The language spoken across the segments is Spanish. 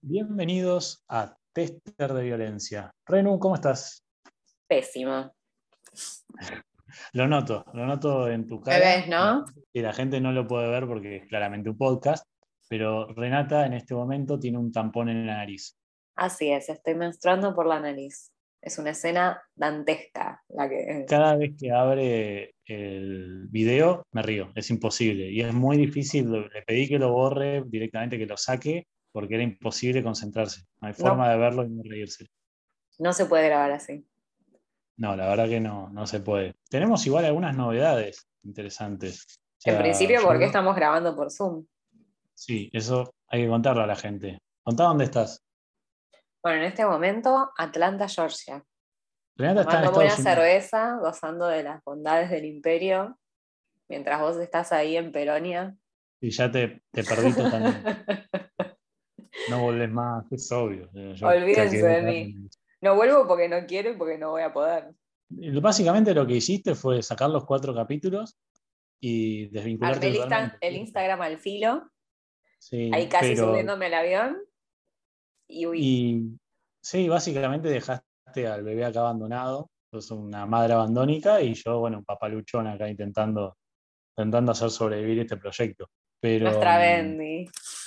Bienvenidos a Tester de Violencia. Renu, ¿cómo estás? Pésimo. Lo noto en tu Me cara. ves, ¿no? Y la gente no lo puede ver porque es claramente un podcast, pero Renata en este momento tiene un tampón en la nariz. Así es, estoy menstruando por la nariz. Es una escena dantesca la que... Cada vez que abre el video me río, es imposible. Y es muy difícil, le pedí que lo borre directamente, que lo saque, porque era imposible concentrarse. No hay No, forma de verlo y no reírse. no se puede grabar así. No, la verdad que no se puede. Tenemos igual algunas novedades interesantes. O En sea, principio, ¿por qué estamos grabando por Zoom? sí, eso hay que contarlo a la gente. Contá dónde estás. Bueno, en este momento, Atlanta, Georgia. Renata está en Tomándome una Estados Unidos cerveza, gozando de las bondades del imperio, mientras vos estás ahí en Peronia. y ya te perdí totalmente. No volvés más, es obvio. Yo ya Olvídense quedé de acá. mí. No vuelvo porque no quiero y porque no voy a poder. Básicamente lo que hiciste fue sacar los 4 capítulos y Armé desvincularte totalmente. el Instagram al filo, ahí Sí, casi pero subiéndome al avión y huí. y sí, básicamente dejaste al bebé acá abandonado. Sos una madre abandónica y yo, bueno, un papaluchón acá intentando hacer sobrevivir este proyecto. Pero, Nuestra Bendy.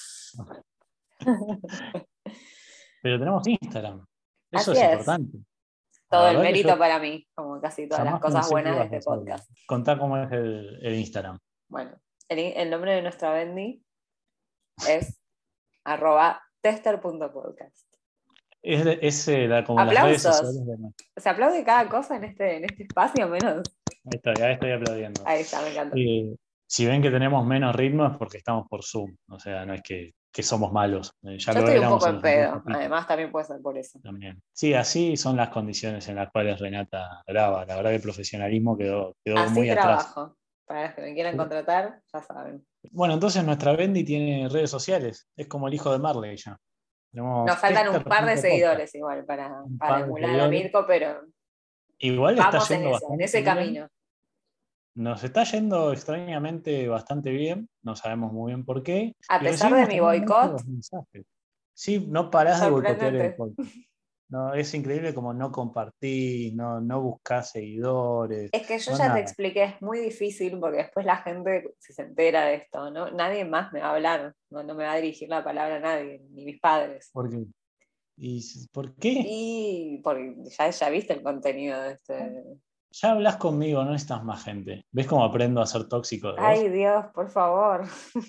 pero tenemos Instagram. Eso Así es es. importante. La Todo el verdad que yo mérito para mí, como casi todas las jamás cosas pensé que buenas de ibas a este hacerlo. podcast. Contá cómo es el Instagram. Bueno, el nombre de nuestra Bendy es @tester.podcast. Es como las redes sociales Aplausos. de... Se aplaude cada cosa en este espacio, menos. Ahí estoy aplaudiendo. Ahí está, me encanta. Si ven que tenemos menos ritmo es porque estamos por Zoom. O sea, no es que somos malos. Ya Yo lo estoy un éramos poco en en los anteriores pedo. capítulos Además, también puede ser por eso. también. Sí, así son las condiciones en las cuales Renata graba. La verdad que el profesionalismo quedó Así muy atrás. trabajo. Para los que me quieran contratar, ya saben. Bueno, entonces nuestra Bendy tiene redes sociales. Es como el hijo de Marley ya. Nos Tenemos faltan un par de tester.podcast. seguidores igual Un para par de emular a seguidores. Mirko, pero Igual está vamos en yendo eso, en bastante ese bien. camino. Nos está yendo extrañamente bastante bien. No sabemos muy bien por qué. A Y pesar de recibimos mi también boicot, muchos mensajes. Sí, no parás de boicotear el sorprendente. podcast. No, es increíble como no compartís, no buscás seguidores, Es que yo no ya te nada. expliqué, es muy difícil porque después la gente, si se entera de esto, ¿no? Nadie más me va a hablar, no me va a dirigir la palabra a nadie, ni mis padres. ¿Por qué? ¿Y por qué? Y porque ya viste el contenido de este. Ya hablas conmigo, no necesitas más gente. ¿Ves cómo aprendo a ser tóxico de vos? Ay, Dios, por favor.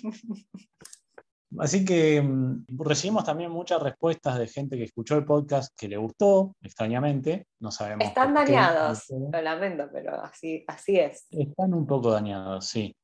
Así que recibimos también muchas respuestas de gente que escuchó el podcast que le gustó, extrañamente, no sabemos Están por qué. dañados, lo lamento, pero así es. Están un poco dañados, sí.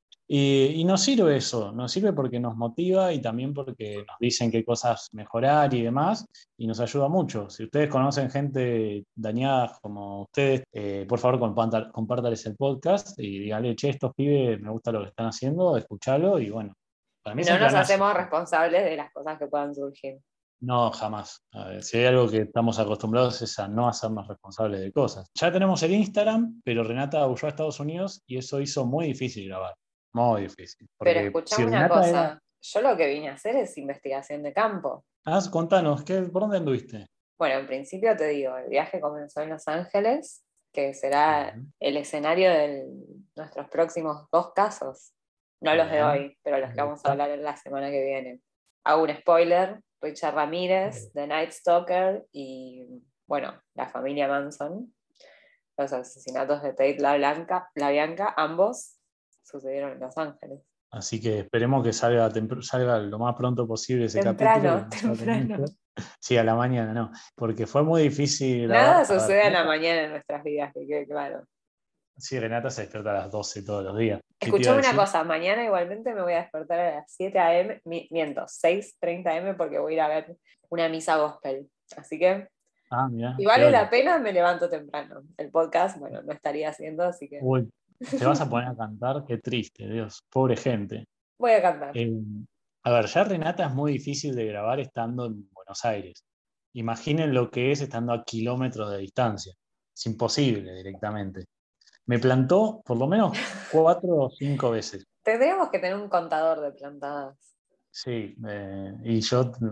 Y nos sirve eso, nos sirve porque nos motiva y también porque nos dicen qué cosas mejorar y demás, y nos ayuda mucho. Si ustedes conocen gente dañada como ustedes, por favor compártales el podcast y díganle, che, estos pibes me gusta lo que están haciendo, escuchalo y bueno, para mí Y es no un nos planazo. hacemos responsables de las cosas que puedan surgir. No, jamás. A ver, si hay algo que estamos acostumbrados es a no hacernos responsables de cosas. Ya tenemos el Instagram, pero Renata huyó a Estados Unidos y eso hizo muy difícil grabar. Muy difícil. Pero Porque si escuchame una Renata era... cosa, yo lo que vine a hacer es investigación de campo. Contanos, ¿por dónde anduviste? Bueno, en principio te digo, el viaje comenzó en Los Ángeles, que será Bien, el escenario de nuestros próximos 2 casos. No los de bien, hoy, pero los me que vamos a gusta. hablar en la semana que viene. Hago un spoiler, Richard Ramírez, The Night Stalker y, bueno, la familia Manson. Los asesinatos de Tate La Bianca, ambos sucedieron en Los Ángeles. Así que esperemos que salga lo más pronto posible ese capítulo. Que Temprano, no salga temprano. mucho. Sí, a la mañana no, porque fue muy difícil Nada grabar. A ver, sucede a la mañana en nuestras vidas, que quede claro. sí, Renata se despierta a las 12 todos los días. ¿Qué te iba a Escuchame una decir? cosa, mañana igualmente me voy a despertar a las 7 a.m., miento, 6:30 a.m. porque voy a ir a ver una misa gospel. Así que, Ah, mira, si qué vale la hora. pena, me levanto temprano. El podcast, bueno, no estaría haciendo, así que Uy, te vas a poner a cantar, qué triste, Dios, pobre gente. voy a cantar. Eh, a ver, ya Renata es muy difícil de grabar estando en Buenos Aires. Imaginen lo que es estando a kilómetros de distancia. Es imposible directamente. Me plantó por lo menos 4 o 5 veces. Tendríamos que tener un contador de plantadas. Sí, y yo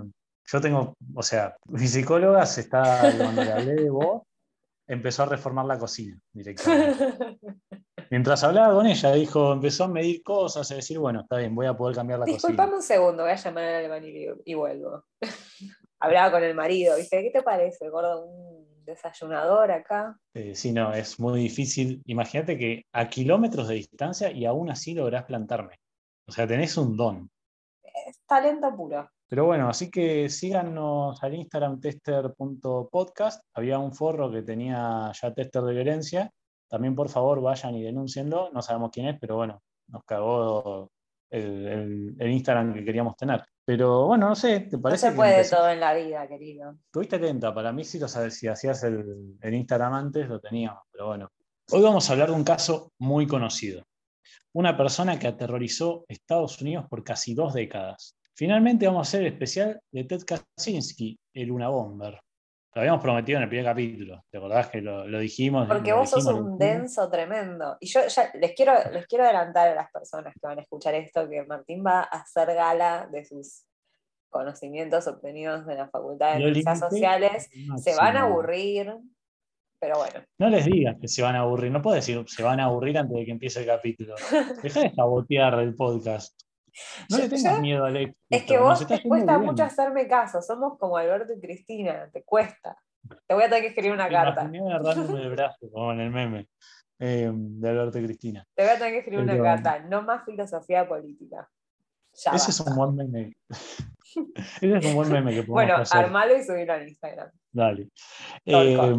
Yo tengo, o sea, mi psicóloga cuando le hablé de vos, empezó a reformar la cocina directamente. Mientras hablaba con ella, empezó a medir cosas, a decir, bueno, está bien, voy a poder cambiar la cocina. Disculpame un segundo, voy a llamar al albañil y vuelvo. Hablaba con el marido, ¿viste? ¿Qué te parece, gordo? Un desayunador acá. Sí, no, es muy difícil. Imagínate que a kilómetros de distancia y aún así lográs plantarme. O sea, tenés un don. Es talento puro. Pero bueno, así que síganos al Instagram tester.podcast. Había un forro que tenía ya tester de violencia. También por favor vayan y denúncienlo. No sabemos quién es, pero bueno, nos cagó el Instagram que queríamos tener. Pero bueno, no sé, ¿te No se parece que puede empecemos? todo en la vida, querido. Tuviste atenta, para mí si hacías el Instagram antes lo teníamos, pero bueno. Hoy vamos a hablar de un caso muy conocido. Una persona que aterrorizó Estados Unidos por casi 2 décadas. Finalmente vamos a hacer el especial de Ted Kaczynski, el Unabomber. Lo habíamos prometido en el primer capítulo. ¿Te acordás que lo dijimos? Porque Lo vos sos dijimos, lo un dijimos. denso tremendo. Y yo ya les quiero adelantar a las personas que van a escuchar esto que Martín va a hacer gala de sus conocimientos obtenidos de la Facultad de Lo Ciencias limité Sociales. al Se van a máximo. aburrir, pero bueno. No les digas que se van a aburrir. No puedo decir se van a aburrir antes de que empiece el capítulo. Deja de sabotear el podcast. No Yo, le yo tengas miedo al Es que éxito. Nos vos está te yendo cuesta mucho bien. hacerme caso, somos como Alberto y Cristina, te cuesta. Te voy a tener que escribir una Me carta. imaginé agarrándome el brazo, como en el meme de Alberto y Cristina. Te voy a tener que escribir una Pero carta. No más filosofía política. Ya ese es un basta. buen meme. Ese es un buen meme que podemos Bueno, hacer. armalo y subirlo en Instagram. Dale. Torco.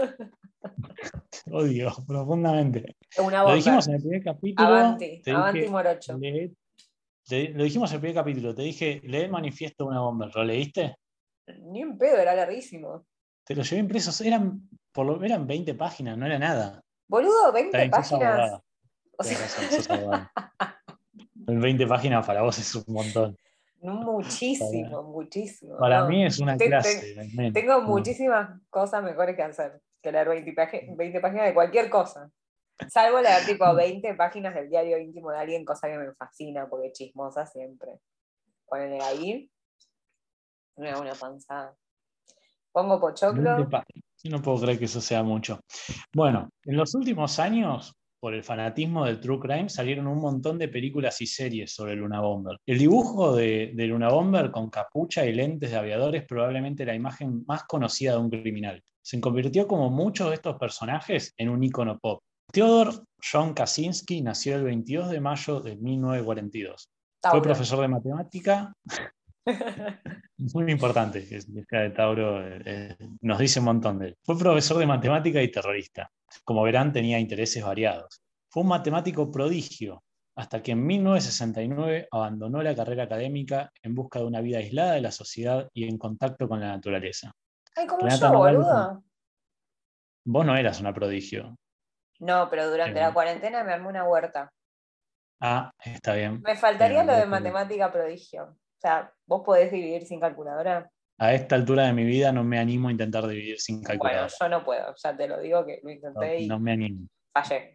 Odio profundamente. Una Lo dijimos bomber. en el primer capítulo. Avanti. Te Avanti dije, morocho. lo dijimos en el primer capítulo. Te dije, lee el manifiesto de una bomber. ¿Lo leíste? Ni un pedo, era larguísimo. Te lo llevé impresos. Eran 20 páginas, no era nada. Boludo, Está 20 bien, sos páginas. abogada. O sea, Tienes razón, sos abogada. 20 páginas para vos es un montón. Para, muchísimo, muchísimo, para ¿no? mí es una Te- te- clase, al menos. tengo No. muchísimas cosas mejores que hacer que leer 20 páginas de cualquier cosa. Salvo leer tipo 20 páginas del diario íntimo de alguien, cosa que me fascina porque chismosa siempre. Ponele ahí, me da una panzada. Pongo 20 pochoclo. páginas. Yo no puedo creer que eso sea mucho. Bueno, en los últimos años, por el fanatismo del True Crime, salieron un montón de películas y series sobre Luna Bomber. El dibujo de Luna Bomber con capucha y lentes de aviador es probablemente la imagen más conocida de un criminal. Se convirtió, como muchos de estos personajes, en un ícono pop. Theodore John Kaczynski nació el 22 de mayo de 1942. Fue Tauro. profesor de matemática. Muy importante que sea de Tauro, nos dice un montón de él. Fue profesor de matemática y terrorista. Como verán, tenía intereses variados. Fue un matemático prodigio, hasta que en 1969 abandonó la carrera académica en busca de una vida aislada de la sociedad y en contacto con la naturaleza. Ay, como Renata yo, Nogales, boludo. vos no eras una prodigio. No, pero durante la Eh, cuarentena me armé una huerta. está bien. Me faltaría Me lo de parece. matemática prodigio. O sea, ¿vos podés dividir sin calculadora? A esta altura de mi vida no me animo a intentar dividir sin Bueno, calculadora. yo no puedo, ya te lo digo que lo No, intenté no y me animo. fallé.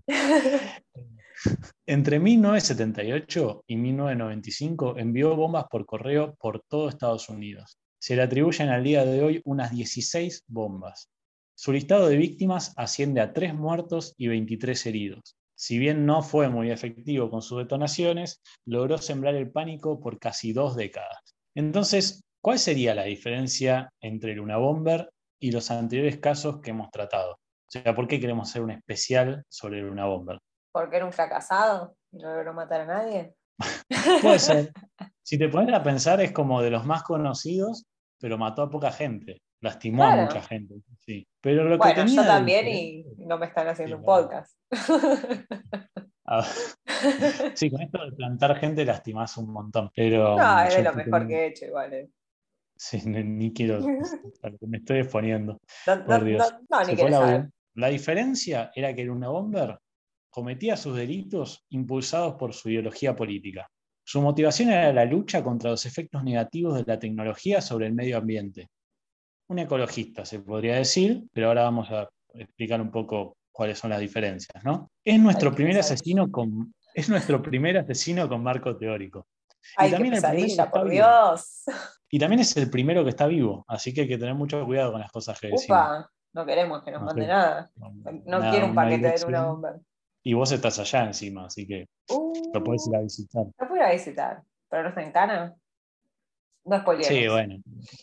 Entre 1978 y 1995 envió bombas por correo por todo Estados Unidos. Se le atribuyen al día de hoy unas 16 bombas. Su listado de víctimas asciende a 3 muertos y 23 heridos. Si bien no fue muy efectivo con sus detonaciones, logró sembrar el pánico por casi 2 décadas. Entonces, ¿cuál sería la diferencia entre el Unabomber y los anteriores casos que hemos tratado? O sea, ¿por qué queremos hacer un especial sobre el Unabomber? Porque era un fracasado y no logró matar a nadie. Puede ser. Si te pones a pensar, es como de los más conocidos, pero mató a poca gente. Lastimó a mucha Claro. gente. Sí. Pero lo que Bueno, yo tenía de también diferente. y no me están Sí, haciendo un verdad. podcast. Ah, sí, con esto de plantar gente lastimás un montón. Pero No, es de yo lo mejor que he hecho igual. sí, ni quiero. Me estoy exponiendo. No, no, Por no, Dios. no, ni Se fue quieres el saber. audio. La diferencia era que una bomber cometía sus delitos impulsados por su ideología política. Su motivación era la lucha contra los efectos negativos de la tecnología sobre el medio ambiente. Un ecologista, se podría decir, pero ahora vamos a explicar un poco cuáles son las diferencias, ¿no? Ay, qué pesadilla. Es nuestro primer asesino con marco teórico. Y Ay, qué también el primero que pesadilla, está por vivo. Dios. Y también es el primero que está vivo, así que hay que tener mucho cuidado con las cosas que decimos. Upa, no queremos que nos No mande sé, nada. No quiero un una paquete de Luna dirección. Bomber. Y vos estás allá encima, así que lo podés ir Uh, a visitar. lo puedo ir a visitar, pero no está en Cana. No Sí, spoilemos. bueno.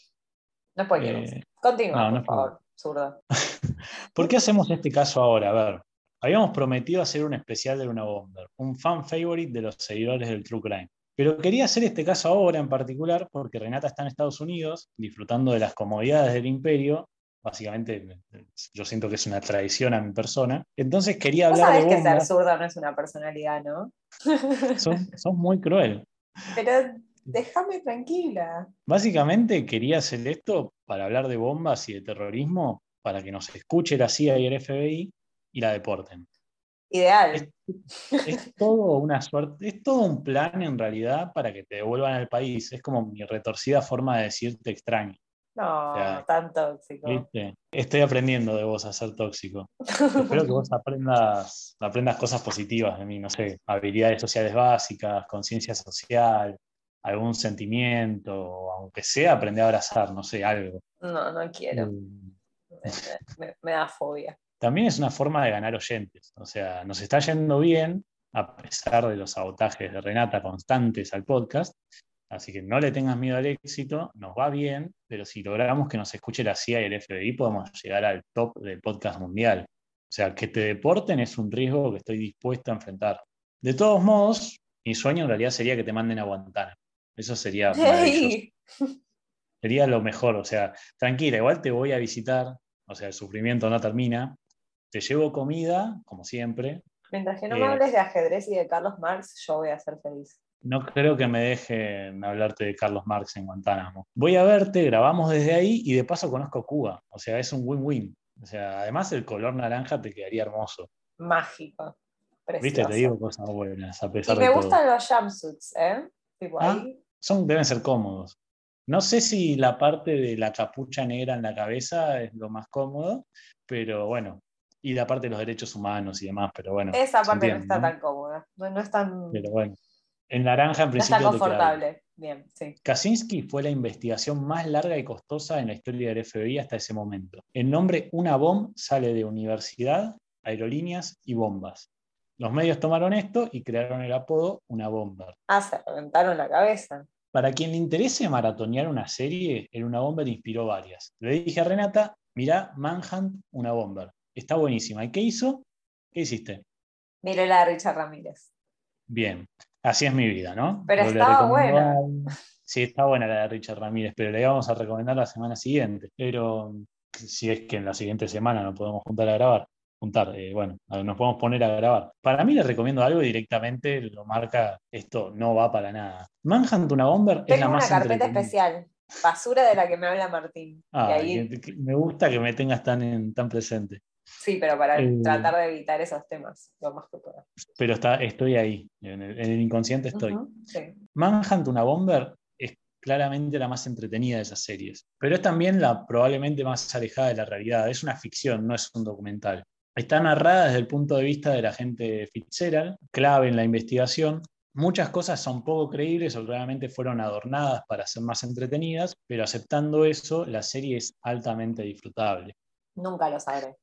No spoilemos. eh, Continúa, no, por no fue. favor, zurdo. ¿Por qué hacemos este caso ahora? A ver, habíamos prometido hacer un especial de Luna Bomber, un fan favorite de los seguidores del True Crime. Pero quería hacer este caso ahora en particular porque Renata está en Estados Unidos disfrutando de las comodidades del imperio. Básicamente, yo siento que es una traición a mi persona. Entonces quería Vos hablar de sabés que ser bombas. zurdo no es una personalidad, ¿no? Sos muy cruel. Pero déjame tranquila. Básicamente quería hacer esto para hablar de bombas y de terrorismo, para que nos escuche la CIA y el FBI y la deporten. Ideal. Es, es todo una suerte, es todo un plan en realidad para que te devuelvan al país. Es como mi retorcida forma de decirte extraño. O No, sea, tan tóxico. ¿viste? Estoy aprendiendo de vos a ser tóxico. Espero que vos aprendas cosas positivas de mí, no sé, habilidades sociales básicas, conciencia social, algún sentimiento, aunque sea aprender a abrazar, no sé, algo. No, no quiero. Eh, Me da fobia. También es una forma de ganar oyentes. O sea, nos está yendo bien, a pesar de los sabotajes de Renata constantes al podcast. Así que no le tengas miedo al éxito, nos va bien, pero si logramos que nos escuche la CIA y el FBI, podemos llegar al top del podcast mundial. O sea, que te deporten es un riesgo que estoy dispuesto a enfrentar. De todos modos, mi sueño en realidad sería que te manden a Guantánamo. Eso sería maravilloso. ¡Hey! Sería lo mejor. O sea, tranquila, igual te voy a visitar. O sea, el sufrimiento no termina. Te llevo comida, como siempre. Mientras que no me Eh, hables de ajedrez y de Carlos Marx, yo voy a ser feliz. No creo que me dejen hablarte de Carlos Marx en Guantánamo. Voy a verte, grabamos desde ahí y de paso conozco Cuba. O sea, es un win-win. O sea, además el color naranja te quedaría hermoso. Mágico. Viste, te digo Precioso. cosas buenas a Y pesar de me todo. gustan los jumpsuits, ¿eh? Tipo Ah, ahí. deben ser cómodos. No sé si la parte de la capucha negra en la cabeza es lo más cómodo, pero bueno. Y la parte de los derechos humanos y demás, pero bueno, Esa se parte no entiende, está ¿no? tan cómoda. No, no es tan. Pero bueno. El naranja en No es tan principio te queda bien. confortable. Bien, sí. Kaczynski fue la investigación más larga y costosa en la historia del FBI hasta ese momento. El nombre Una Bomb sale de universidad, aerolíneas y bombas. Los medios tomaron esto y crearon el apodo Una Bomber. Ah, se reventaron la cabeza. Para quien le interese maratonear una serie, el Una Bomber inspiró varias. Le dije a Renata, mirá Manhunt Una Bomber. Está buenísima. ¿Y qué hizo? ¿Qué hiciste? Miré la de Richard Ramírez. Bien, así es mi vida, ¿no? Pero Yo le estaba recomiendo buena. algo. Sí, está buena la de Richard Ramírez, pero le vamos a recomendar la semana siguiente. Pero si es que en la siguiente semana nos podemos juntar a grabar, bueno, nos podemos poner a grabar. Para mí le recomiendo algo y directamente lo marca, esto no va para nada. Manhunt una Bomber es la Tengo una más carpeta entretenida. especial. Basura de la que me habla Martín. Y Ay, ahí, me gusta que me tengas tan presente. sí, pero para Eh, tratar de evitar esos temas lo más que pueda. pero estoy ahí, en el inconsciente estoy. Ujú, sí. Manhunt, una Bomber, es claramente la más entretenida de esas series, pero es también la probablemente más alejada de la realidad. Es una ficción, no es un documental. Está narrada desde el punto de vista del agente Fitzgerald, clave en la investigación. Muchas cosas son poco creíbles o claramente fueron adornadas para ser más entretenidas, pero aceptando eso, la serie es altamente disfrutable. Nunca lo sabré.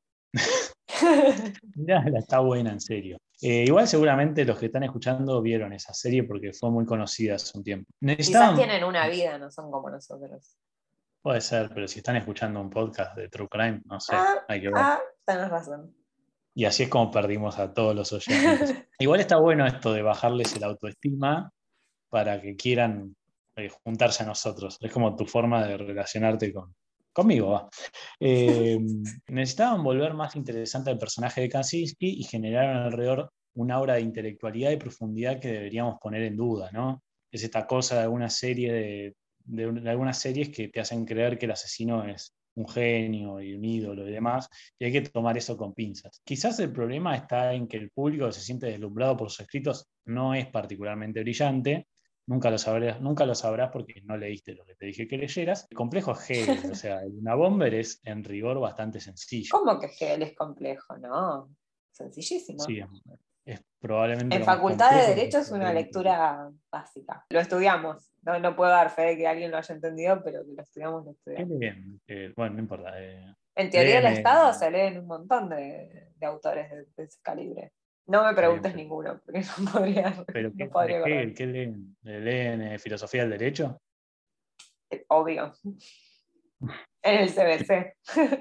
Mirá, está buena, en serio. Igual seguramente los que están escuchando vieron esa serie porque fue muy conocida hace un tiempo. Quizás Necesitaban, tienen una vida, no son como nosotros. puede ser, pero si están escuchando un podcast de True Crime, no sé, Ah, hay que ver. tenés razón. Y así es como perdimos a todos los oyentes. Igual está bueno esto de bajarles el autoestima para que quieran juntarse a nosotros. Es como tu forma de relacionarte conmigo. Va. Eh, Necesitaban volver más interesante al personaje de Kaczynski y generaron alrededor una aura de intelectualidad y profundidad que deberíamos poner en duda, ¿no? Es esta cosa de alguna serie de algunas series que te hacen creer que el asesino es un genio y un ídolo y demás, y hay que tomar eso con pinzas. Quizás el problema está en que el público que se siente deslumbrado por sus escritos no es particularmente brillante. Nunca lo sabrás porque no leíste lo que te dije que leyeras. El complejo es Hegel, o sea, una Bomber es en rigor bastante sencillo. ¿Cómo que Hegel es complejo? No, sencillísimo. Sí, es probablemente En lo más Facultad de complejo que Derecho es se una puede entender. lectura básica. Lo estudiamos. No, no puedo dar fe de que alguien lo haya entendido, pero que lo estudiamos, lo ¿Qué estudiamos. leen? Bueno, no importa. En teoría del Leen, Estado se leen un montón de autores de ese calibre. No me está bien, preguntes ninguno, porque no podría, pero no de podría correr. qué leen? ¿Leen filosofía del derecho? Obvio. En el CBC.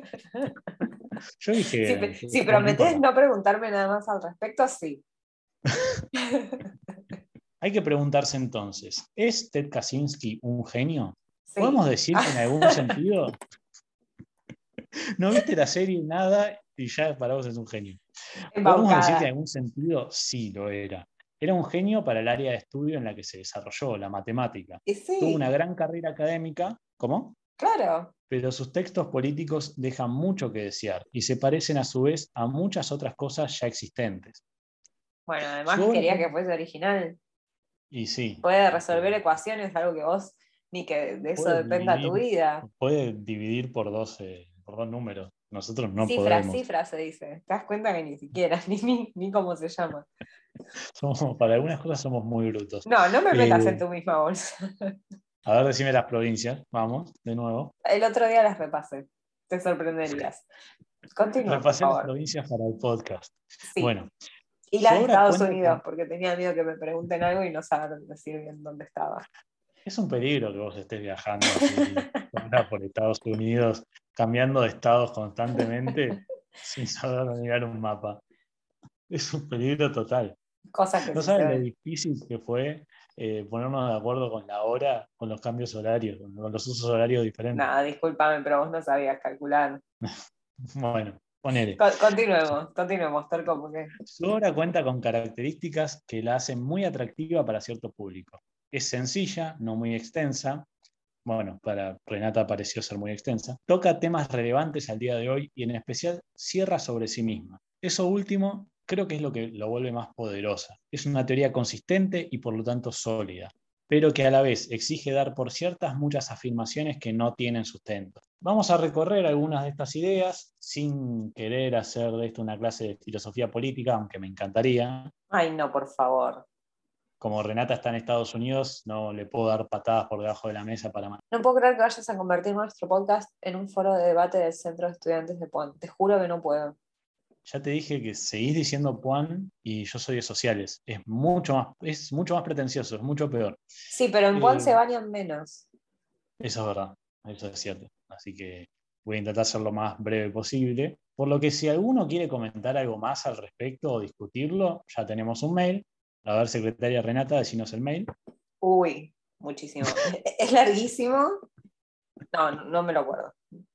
Yo Si, dije, si bueno, no prometés importa. no preguntarme nada más al respecto, sí. Hay que preguntarse entonces, ¿es Ted Kaczynski un genio? ¿Podemos Sí. decir que en algún sentido no viste la serie nada y ya para vos es un genio? Podemos decir que en Embaucada. algún sentido sí lo era. Era un genio para el área de estudio en la que se desarrolló, la matemática. Y Tuvo una sí, gran carrera académica, ¿cómo? claro. Pero sus textos políticos dejan mucho que desear y se parecen a su vez a muchas otras cosas ya existentes. Bueno, Su además obra quería que cuenta, fuese original. y sí, Puede porque resolver ecuaciones, algo que vos, ni que de eso puede dependa tu dividir, vida. puede dividir por dos números. Nosotros no Cifra, podemos. cifra se dice. ¿Te das cuenta que ni siquiera, ni cómo se llama? Para algunas cosas somos muy brutos. No, no me metas en Eh, tu misma bolsa. a ver, decime las provincias. Vamos, de nuevo. El otro día las repasé. Te sorprenderías. Continúa, por Repasé las favor. provincias para el podcast. Sí. Bueno, Y su las de obra Estados cuenta Unidos, con... porque tenía miedo que me pregunten algo y no saber decir bien dónde estaba. Es un peligro que vos estés viajando así ahora por Estados Unidos, cambiando de estados constantemente sin saber mirar un mapa. Es un peligro total. Cosas que No saben lo suceden. difícil que fue ponernos de acuerdo con la hora, con los cambios horarios, con los usos horarios diferentes. Nada, discúlpame, pero vos no sabías calcular. Bueno, ponele. Continuemos, Torco, porque Su obra cuenta con características que la hacen muy atractiva para cierto público. Es sencilla, no muy extensa. Bueno, para Renata pareció ser muy extensa. Toca temas relevantes al día de hoy y en especial cierra sobre sí misma. Eso último creo que es lo que lo vuelve más poderosa. Es una teoría consistente y por lo tanto sólida, pero que a la vez exige dar por ciertas muchas afirmaciones que no tienen sustento. Vamos a recorrer algunas de estas ideas sin querer hacer de esto una clase de filosofía política, aunque me encantaría. ay, no, por favor. Como Renata está en Estados Unidos, no le puedo dar patadas por debajo de la mesa para... No puedo creer que vayas a convertir nuestro podcast en un foro de debate del Centro de Estudiantes de Puan. Te juro que no puedo. Ya te dije que seguís diciendo Puan y yo soy de sociales. Es mucho más pretencioso, es mucho peor. Sí, pero en Puan Eh, se bañan menos. Eso es verdad, eso es cierto. Así que voy a intentar ser lo más breve posible. Por lo que si alguno quiere comentar algo más al respecto o discutirlo, ya tenemos un mail. A ver, secretaria Renata, decinos el mail. Uy, muchísimo. ¿Es larguísimo? No, no me lo acuerdo.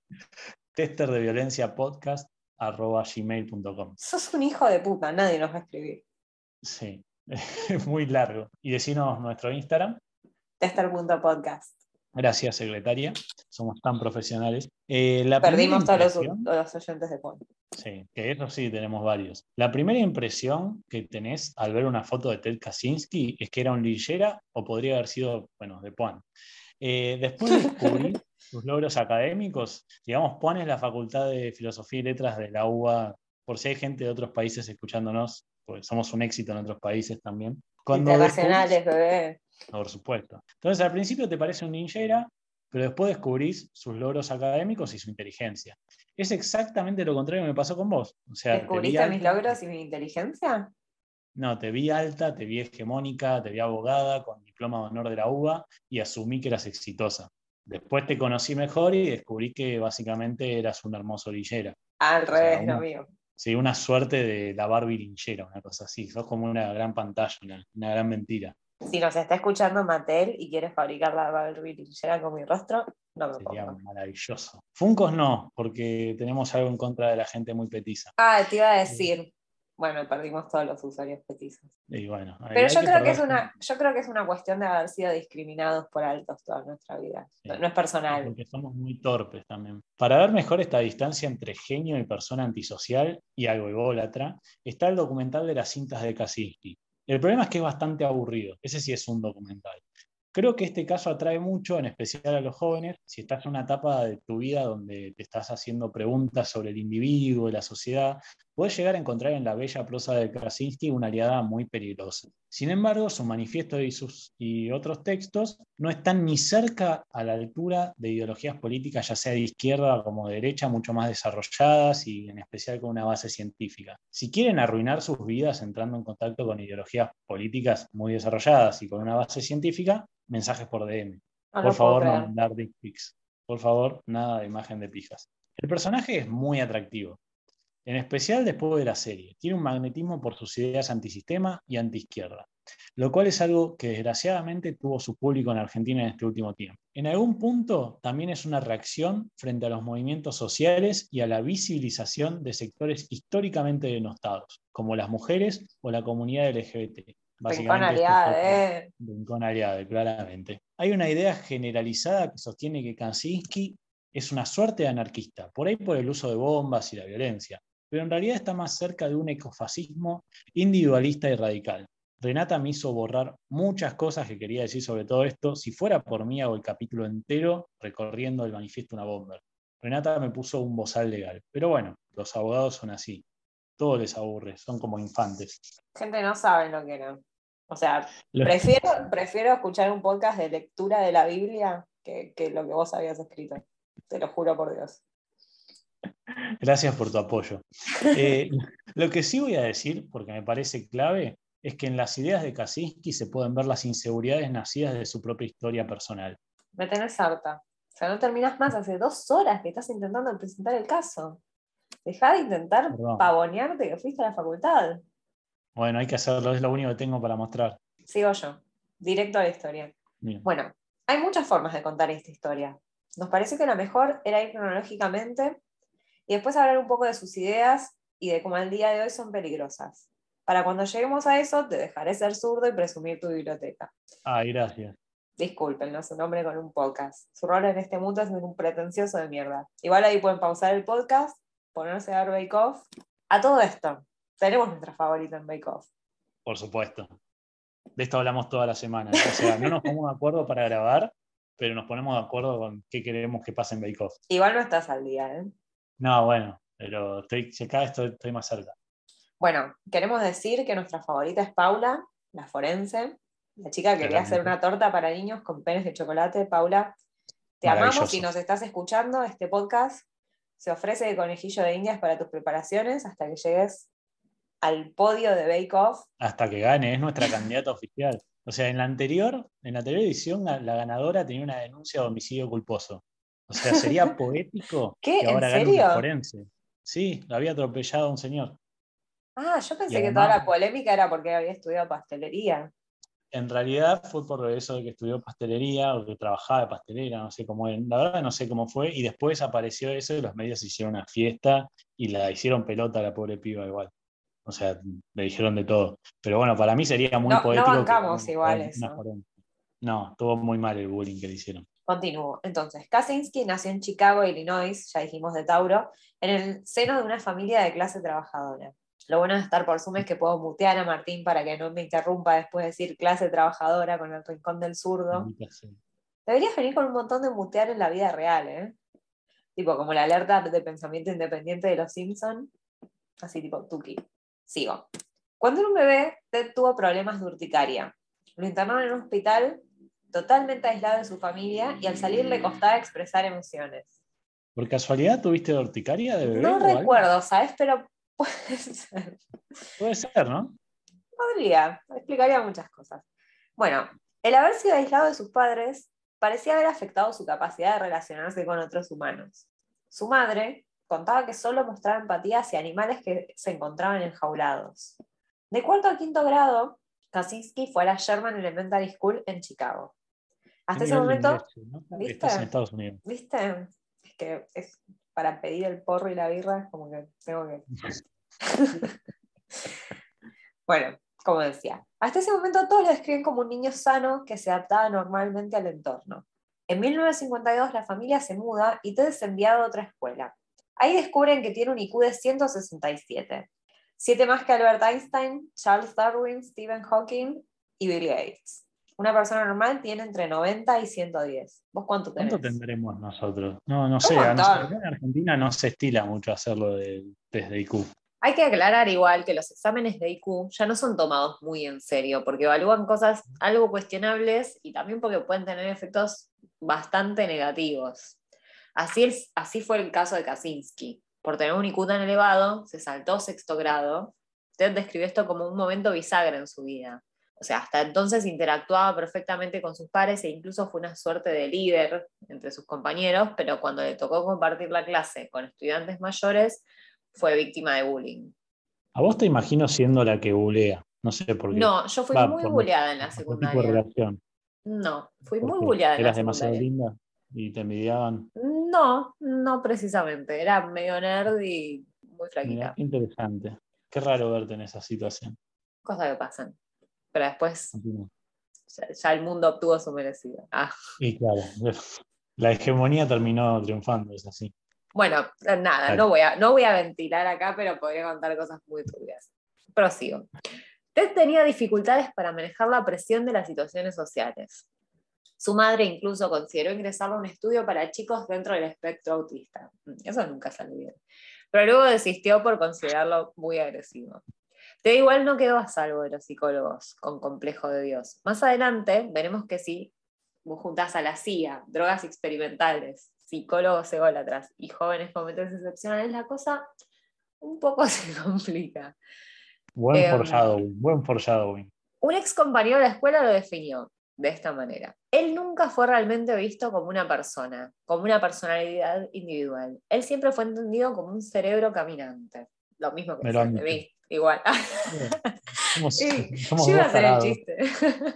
testerdeviolenciapodcast@gmail.com. Sos un hijo de puta, nadie nos va a escribir. Sí, es muy largo. Y decinos nuestro Instagram. Tester.podcast. Gracias, secretaria. Somos tan profesionales. La primera Perdimos todos impresión, los oyentes de Puan. sí, que eso sí, tenemos varios. La primera impresión que tenés al ver una foto de Ted Kaczynski es que era un linchera o podría haber sido, bueno, de Puan. Después descubrí sus logros académicos. Digamos, Puan es la Facultad de Filosofía y Letras de la UBA, por si hay gente de otros países escuchándonos, porque somos un éxito en otros países también. Cuando descubrís, Internacionales, bebé. por supuesto. Entonces, al principio te parece un ninjera, pero después descubrís sus logros académicos y su inteligencia. Es exactamente lo contrario que me pasó con vos. O sea, te vi ¿Descubriste mis alta, logros y mi inteligencia? no, te vi alta, te vi hegemónica, te vi abogada, con diploma de honor de la UBA y asumí que eras exitosa. Después te conocí mejor y descubrí que básicamente eras un hermoso linchera. Al O sea, revés, lo mío. sí, una suerte de la Barbie linchera, una cosa así. Sos como una gran pantalla, una gran mentira. Si nos está escuchando Mattel y quiere fabricar la Barbie linchera con mi rostro, no me Sería pongo. maravilloso. Funcos no, porque tenemos algo en contra de la gente muy petiza. Ah, te iba a decir. Bueno, perdimos todos los usuarios petizos. Y bueno, Pero hay que perder gente. yo creo que es una cuestión de haber sido discriminados por altos toda nuestra vida. Sí. No es Y personal. porque somos muy torpes también. Para ver mejor esta distancia entre genio y persona antisocial y algo ególatra, está el documental de las cintas de Kaczynski. El problema es que es bastante aburrido. Ese sí es un documental. Creo que este caso atrae mucho, en especial a los jóvenes, si estás en una etapa de tu vida donde te estás haciendo preguntas sobre el individuo y la sociedad, puedes llegar a encontrar en la bella prosa de Krasinski una aliada muy peligrosa. Sin embargo, su manifiesto y otros textos no están ni cerca a la altura de ideologías políticas, ya sea de izquierda como de derecha, mucho más desarrolladas y en especial con una base científica. Si quieren arruinar sus vidas entrando en contacto con ideologías políticas muy desarrolladas y con una base científica, mensajes por DM. No Por lo puedo favor, no creer. mandar dick pics. Por favor, nada de imagen de pijas. El personaje es muy atractivo, en especial después de la serie. Tiene un magnetismo por sus ideas antisistema y antiizquierda, lo cual es algo que desgraciadamente tuvo su público en Argentina en este último tiempo. En algún punto también es una reacción frente a los movimientos sociales y a la visibilización de sectores históricamente denostados, como las mujeres o la comunidad LGBT. Rincón Básicamente este fue Aliade. Rincón Aliade, claramente. Hay una idea generalizada que sostiene que Kaczynski es una suerte de anarquista, por ahí por el uso de bombas y la violencia, pero en realidad está más cerca de un ecofascismo individualista y radical. Renata me hizo borrar muchas cosas que quería decir sobre todo esto. Si fuera por mí, hago el capítulo entero recorriendo el manifiesto una bomber. Renata me puso un bozal legal. Pero bueno, los abogados son así. Todo les aburre, son como infantes. Gente no sabe lo que no. O sea, Lo- prefiero escuchar un podcast de lectura de la Biblia que lo que vos habías escrito. Te lo juro por Dios. Gracias por tu apoyo. Eh, lo que sí voy a decir, porque me parece clave, es que en las ideas de Kaczynski se pueden ver las inseguridades nacidas de su propia historia personal. Me tenés harta. O sea, no terminás más. Hace 2 horas que estás intentando presentar el caso. Dejá de intentar Perdón. pavonearte que fuiste a la facultad. Bueno, hay que hacerlo, es lo único que tengo para mostrar. Sigo yo. Directo a la historia. Bien. Bueno, hay muchas formas de contar esta historia. Nos pareció que la mejor era ir cronológicamente y después hablar un poco de sus ideas y de cómo al día de hoy son peligrosas. Para cuando lleguemos a eso, te dejaré ser zurdo y presumir tu biblioteca. Ay, gracias. Discúlpenlo, su nombre con un podcast. Su rol en este mundo es un pretencioso de mierda. Igual ahí pueden pausar el podcast, ponerse a ver Bake Off. A todo esto, tenemos nuestra favorita en Bake Off. Por supuesto. De esto hablamos toda la semana. O sea, no nos ponemos de acuerdo para grabar, pero nos ponemos de acuerdo con qué queremos que pase en Bake Off. Igual no estás al día, ¿eh? No, bueno, pero cada vez estoy más cerca. Bueno, queremos decir que nuestra favorita es Paula, la forense, la chica que quería hacer Claramente. una torta para niños con penes de chocolate. Paula, te amamos y Maravilloso. nos estás escuchando. Este podcast se ofrece de conejillo de indias para tus preparaciones hasta que llegues al podio de Bake Off. Hasta que gane, es nuestra candidata oficial. O sea, en la anterior edición, la ganadora tenía una denuncia de homicidio culposo. O sea, sería poético ¿Qué? que ¿En ahora gane una serio? forense. Sí, lo había atropellado a un señor. Ah, yo Y pensé que toda además, la polémica era porque había estudiado pastelería. en realidad fue por eso de que estudió pastelería o que trabajaba de pastelera, no sé cómo era. La verdad no sé cómo fue. Y después apareció eso y los medios hicieron una fiesta y la hicieron pelota a la pobre piba igual. O sea, le dijeron de todo. Pero bueno, para mí sería muy No, no poético que gane bancamos igual eso. No, estuvo muy mal el bullying que le hicieron. Continúo. Entonces, Kaczynski nació en Chicago, Illinois, ya dijimos de Tauro, en el seno de una familia de clase trabajadora. Lo bueno de estar por Zoom es que puedo mutear a Martín para que no me interrumpa después de decir clase trabajadora con el rincón del zurdo. Maldita sea. Deberías venir con un montón de mutear en la vida real, ¿eh? Tipo como la alerta de pensamiento independiente de los Simpson. Así tipo, Tuki. Sigo. Cuando era un bebé, Ted tuvo problemas de urticaria. Lo internaron en un hospital totalmente aislado de su familia y al salir le costaba expresar emociones. ¿Por casualidad tuviste urticaria de No bebé o algo? recuerdo, ¿sabes? Pero puede ser. Puede ser, ¿no? Podría, explicaría muchas cosas. Bueno, el haber sido aislado de sus padres parecía haber afectado su capacidad de relacionarse con otros humanos. Su madre contaba que solo mostraba empatía hacia animales que se encontraban enjaulados. De cuarto a quinto grado, Kaczynski fue a la Sherman Elementary School en Chicago. ¿Qué Hasta ese nivel de inglés? momento, ¿No? Estás en ¿viste? Estados Unidos. ¿Viste? Es que es para pedir el porro y la birra, es como que tengo que... Bueno, como decía, hasta ese momento todos lo describen como un niño sano que se adaptaba normalmente al entorno. En 1952 la familia se muda y Ted es enviado a otra escuela. Ahí descubren que tiene un IQ de 167, 7 más que Albert Einstein, Charles Darwin, Stephen Hawking y Bill Gates. Una persona normal tiene entre 90 y 110. ¿Vos cuánto ¿Cuánto tenés? tendremos nosotros? No Un sé, acá montón. en Argentina no se estila mucho hacerlo del test de IQ. Hay que aclarar igual que los exámenes de IQ ya no son tomados muy en serio, porque evalúan cosas algo cuestionables y también porque pueden tener efectos bastante negativos. Así fue el caso de Kaczynski. Por tener un IQ tan elevado, se saltó sexto grado. Usted describió esto como un momento bisagra en su vida. O sea, hasta entonces interactuaba perfectamente con sus pares e incluso fue una suerte de líder entre sus compañeros, pero cuando le tocó compartir la clase con estudiantes mayores, fue víctima de bullying. A vos te imagino siendo la que bulea, no sé por qué. No, yo fui Va, muy bulleada en la por nuestro tipo de secundaria. relación. No, fui muy Porque bulleada en la eras demasiado secundaria. linda y te envidiaban. No, no precisamente. Era medio nerd y muy Mira, flaquita. qué interesante. Qué raro verte en esa situación. Cosas que pasan. Pero después Continúa. ya el mundo obtuvo su merecido. Ah. Y claro, la hegemonía terminó triunfando, es así. Bueno, nada, Dale. no voy a ventilar acá, pero podría contar cosas muy turbias. Prosigo. Ted tenía dificultades para manejar la presión de las situaciones sociales. Su madre incluso consideró ingresarlo a un estudio para chicos dentro del espectro autista. Eso nunca salió bien. Pero luego desistió por considerarlo muy agresivo. Ted igual no quedó a salvo de los psicólogos con complejo de Dios. Más adelante veremos que si vos juntás a la CIA, drogas experimentales, psicólogos ególatras y jóvenes con métodos excepcionales, la cosa un poco se complica. Buen foreshadowing. Un ex compañero de la escuela lo definió de esta manera. Él nunca fue realmente visto como una persona, como una personalidad individual. Él siempre fue entendido como un cerebro caminante. Lo mismo que Me lo decían han de dicho. mí, igual. Bueno, somos, somos Yo iba a dos hacer el tarados. chiste.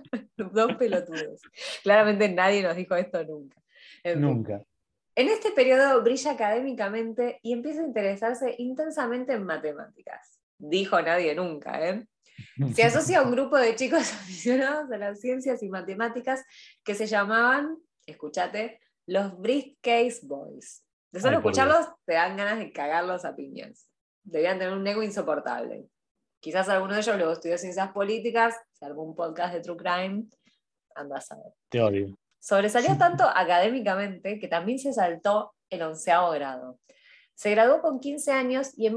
Dos pelotudos. Claramente nadie nos dijo esto nunca. En fin. Nunca. En este periodo brilla académicamente y empieza a interesarse intensamente en matemáticas. Dijo nadie nunca, ¿eh? Se asocia a un grupo de chicos aficionados a las ciencias y matemáticas que se llamaban, escúchate, los Briefcase Boys. De solo Ay, por Dios. escucharlos te dan ganas de cagarlos a piñas. Debían tener un ego insoportable. Quizás alguno de ellos luego estudió ciencias políticas, se armó un podcast de True Crime, anda a saber. Te odio. Sobresalió tanto académicamente que también se saltó el 11º grado. Se graduó con 15 años y en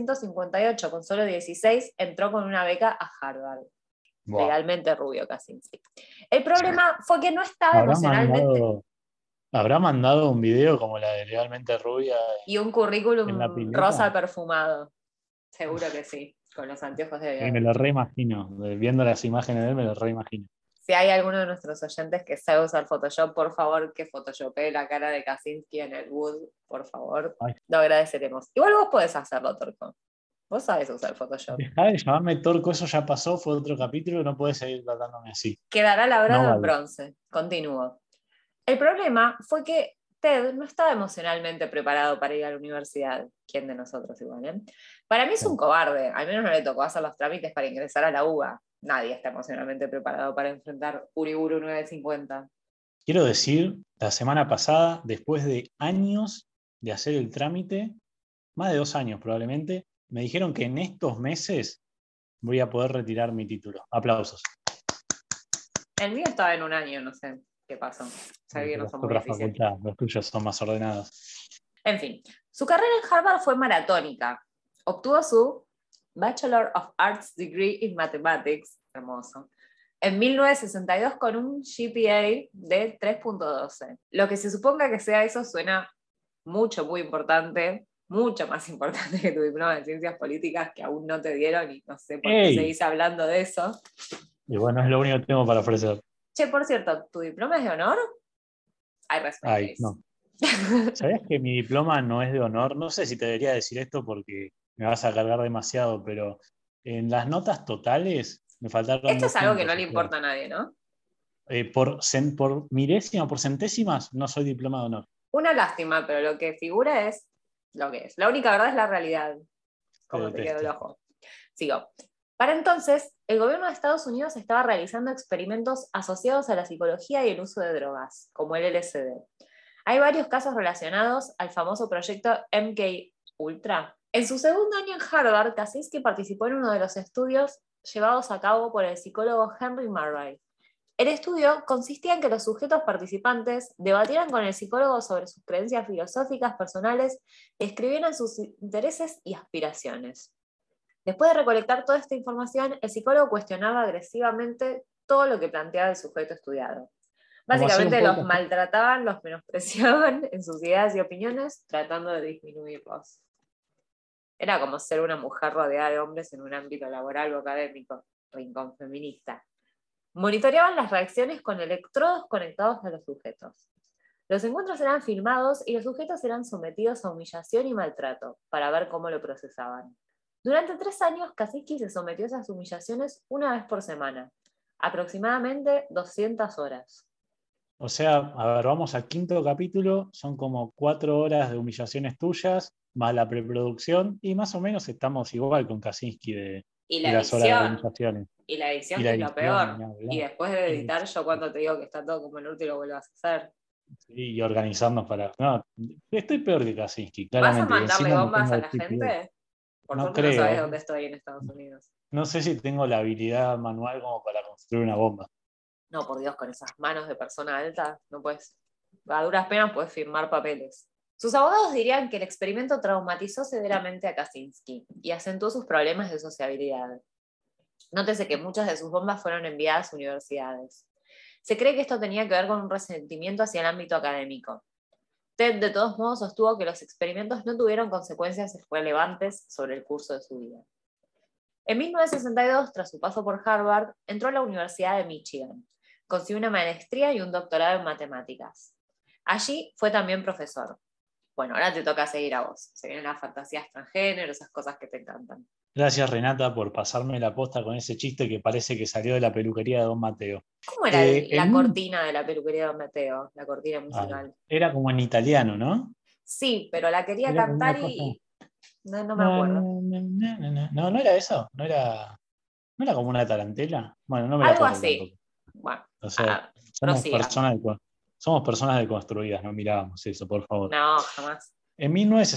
1958, con solo 16, entró con una beca a Harvard. Buah. Legalmente rubio, Kaczynski. El problema fue que no estaba ¿Habrá emocionalmente... mandado, habrá mandado un video como la de Legalmente Rubia Y un en la currículum pileta? rosa perfumado. Seguro que sí, con los anteojos de Y me Biodo. lo reimagino. Viendo las imágenes de él, me lo reimagino. Si hay alguno de nuestros oyentes que sabe usar Photoshop, por favor, que photoshopee la cara de Kaczynski en el Wood, por favor. Ay, Lo agradeceremos. Igual vos podés hacerlo, Torco. Vos sabés usar Photoshop. dejá de llamarme Torco, eso ya pasó, fue otro capítulo, no puedes seguir tratándome así. Quedará No labrado en vale. bronce. Continúo. El problema fue que Ted no estaba emocionalmente preparado para ir a la universidad. ¿Quién de nosotros igual, eh? Para mí es un cobarde. Al menos no le tocó hacer los trámites para ingresar a la UBA. Nadie está emocionalmente preparado para enfrentar Uriburu 950. Quiero decir, la semana pasada, después de años de hacer el trámite, más de 2 años probablemente, me dijeron que en estos meses voy a poder retirar mi título. Aplausos. El mío estaba en un año, no sé qué pasó. Sabía que no Las son muy otras eficientes. facultades, los tuyos son más ordenados. En fin, su carrera en Harvard fue maratónica. Obtuvo su Bachelor of Arts Degree in Mathematics, hermoso, en 1962 con un GPA de 3.12. Lo que se suponga que sea eso suena muy importante, mucho más importante que tu diploma de ciencias políticas que aún no te dieron y no sé por qué ¡Ey! seguís hablando de eso. Y bueno, es lo único que tengo para ofrecer. Che, por cierto, ¿tu diploma es de honor? I respect Ay, this. no. ¿Sabías que mi diploma no es de honor? No sé si te debería decir esto porque me vas a cargar demasiado, pero en las notas totales me faltaron Esto 2 es algo que puntos. no O le sea, importa a nadie, ¿no? por milésima, por centésimas, no soy diploma de honor. Una lástima, pero lo que figura es lo que es. La única verdad es la realidad. Te ¿Cómo te quedó el detesto. ojo? Sigo. Para entonces, el gobierno de Estados Unidos estaba realizando experimentos asociados a la psicología y el uso de drogas, como el LSD. Hay varios casos relacionados al famoso proyecto MK Ultra. En su segundo año en Harvard, Kaczynski participó en uno de los estudios llevados a cabo por el psicólogo Henry Murray. El estudio consistía en que los sujetos participantes debatieran con el psicólogo sobre sus creencias filosóficas personales y escribieran sus intereses y aspiraciones. Después de recolectar toda esta información, el psicólogo cuestionaba agresivamente todo lo que planteaba el sujeto estudiado. Como hacer un Básicamente los podcast. maltrataban, los menospreciaban en sus ideas y opiniones, tratando de disminuirlos. Era como ser una mujer rodeada de hombres en un ámbito laboral o académico, rincón feminista. Monitoreaban las reacciones con electrodos conectados a los sujetos. Los encuentros eran filmados y los sujetos eran sometidos a humillación y maltrato para ver cómo lo procesaban. Durante 3 años, Kaczynski se sometió a esas humillaciones una vez por semana, aproximadamente 200 horas. O sea, a ver, vamos al quinto capítulo, son como 4 horas de humillaciones tuyas, más la preproducción, y más o menos estamos igual con Kaczynski de Y la las horas de edición, humillaciones. y la edición Y que la es lo edición, peor. ni Y hablar. después de editar, yo cuando te digo que está todo como el último lo vuelvas a hacer. Sí, y organizarnos para. No, estoy peor que Kaczynski, ¿Vas a claramente. Y mandarle encima me bombas tengo a de la GPS. gente? Por No suerte no sabes creo. dónde estoy en Estados Unidos. No sé si tengo la habilidad manual como para construir una bomba. No, por Dios, con esas manos de persona alta, no puedes. A duras penas puedes firmar papeles. Sus abogados dirían que el experimento traumatizó severamente a Kaczynski y acentuó sus problemas de sociabilidad. Nótese que muchas de sus bombas fueron enviadas a universidades. Se cree que esto tenía que ver con un resentimiento hacia el ámbito académico. Ted, de todos modos, sostuvo que los experimentos no tuvieron consecuencias relevantes sobre el curso de su vida. En 1962, tras su paso por Harvard, entró a la Universidad de Michigan. Consiguió una maestría y un doctorado en matemáticas. Allí fue también profesor. Bueno, ahora te toca seguir a vos. Se vienen las fantasías transgénero, esas cosas que te encantan. Gracias, Renata, por pasarme la posta con ese chiste que parece que salió de la peluquería de Don Mateo. ¿Cómo era la cortina de la peluquería de Don Mateo? La cortina musical. Era como en italiano, ¿no? Sí, pero la quería Era como una cantar cosa. y no me No, acuerdo. no, no, no, no, no. No, no era eso. No era como una tarantela. Bueno, no me la Algo acuerdo así. tampoco. Bueno, O sea, somos prosiga. personas, somos personas deconstruidas, no mirábamos eso, por favor. No, jamás. En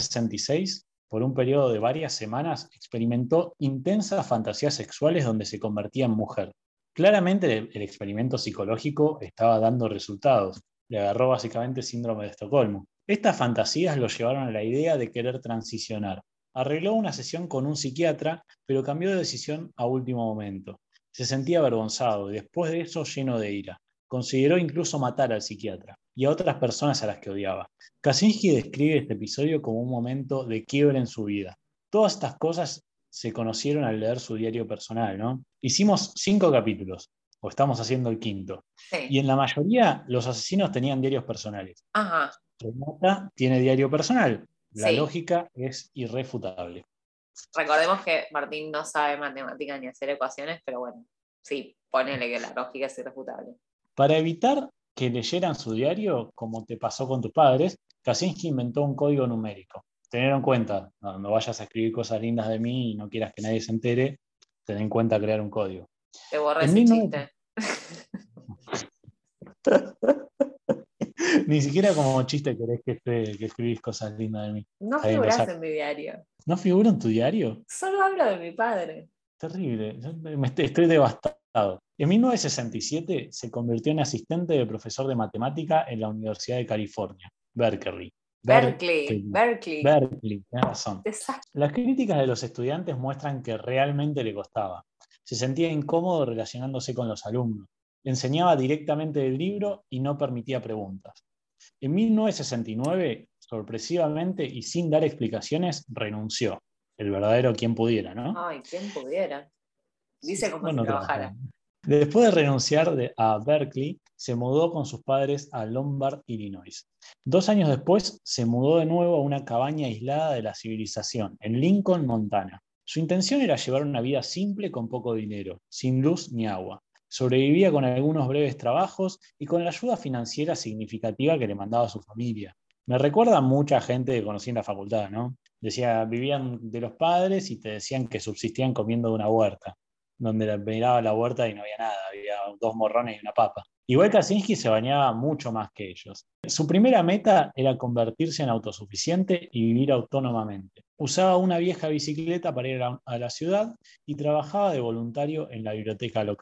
1966, por un periodo de varias semanas, experimentó intensas fantasías sexuales donde se convertía en mujer. Claramente el experimento psicológico estaba dando resultados. Le agarró básicamente síndrome de Estocolmo. Estas fantasías lo llevaron a la idea de querer transicionar. Arregló una sesión con un psiquiatra, pero cambió de decisión a último momento. Se sentía avergonzado y después de eso lleno de ira. Consideró incluso matar al psiquiatra y a otras personas a las que odiaba. Kaczynski describe este episodio como un momento de quiebre en su vida. Todas estas cosas se conocieron al leer su diario personal, ¿no? Hicimos 5 capítulos, o estamos haciendo el quinto, Sí. y en la mayoría los asesinos tenían diarios personales. Ajá. Renata tiene diario personal. La Sí. lógica es irrefutable. Recordemos que Martín no sabe matemática ni hacer ecuaciones, pero bueno, sí, ponele que la lógica es irrefutable. Para evitar que leyeran su diario, como te pasó con tus padres, Kaczynski inventó un código numérico. Tener en cuenta, no vayas a escribir cosas lindas de mí y no quieras que nadie se entere, ten en cuenta crear un código. Te borré En ese 19... chiste. Ni siquiera como chiste querés que escribís cosas lindas de mí. No Está bien, lo figurás saco. en mi diario. ¿No figura en tu diario? Solo hablo de mi padre. Terrible, estoy devastado. En 1967 se convirtió en asistente de profesor de matemática en la Universidad de California, Berkeley. Berkeley. Berkeley, tienes razón. Desastre. Las críticas de los estudiantes muestran que realmente le costaba. Se sentía incómodo relacionándose con los alumnos. Enseñaba directamente del libro y no permitía preguntas. En 1969, sorpresivamente y sin dar explicaciones, renunció. El verdadero quien pudiera, ¿no? Ay, ¿quién pudiera? Dice como si No trabajara. trabajaba. Después de renunciar a Berkeley, se mudó con sus padres a Lombard, Illinois. 2 años después, se mudó de nuevo a una cabaña aislada de la civilización, en Lincoln, Montana. Su intención era llevar una vida simple con poco dinero, sin luz ni agua. Sobrevivía con algunos breves trabajos y con la ayuda financiera significativa que le mandaba su familia. Me recuerda a mucha gente que conocí en la facultad, ¿no? Decía, vivían de los padres y te decían que subsistían comiendo de una huerta, donde miraba la huerta y no había nada, había 2 morrones y una papa. Igual Kaczynski se bañaba mucho más que ellos. Su primera meta era convertirse en autosuficiente y vivir autónomamente. Usaba una vieja bicicleta para ir a la ciudad y trabajaba de voluntario en la biblioteca local.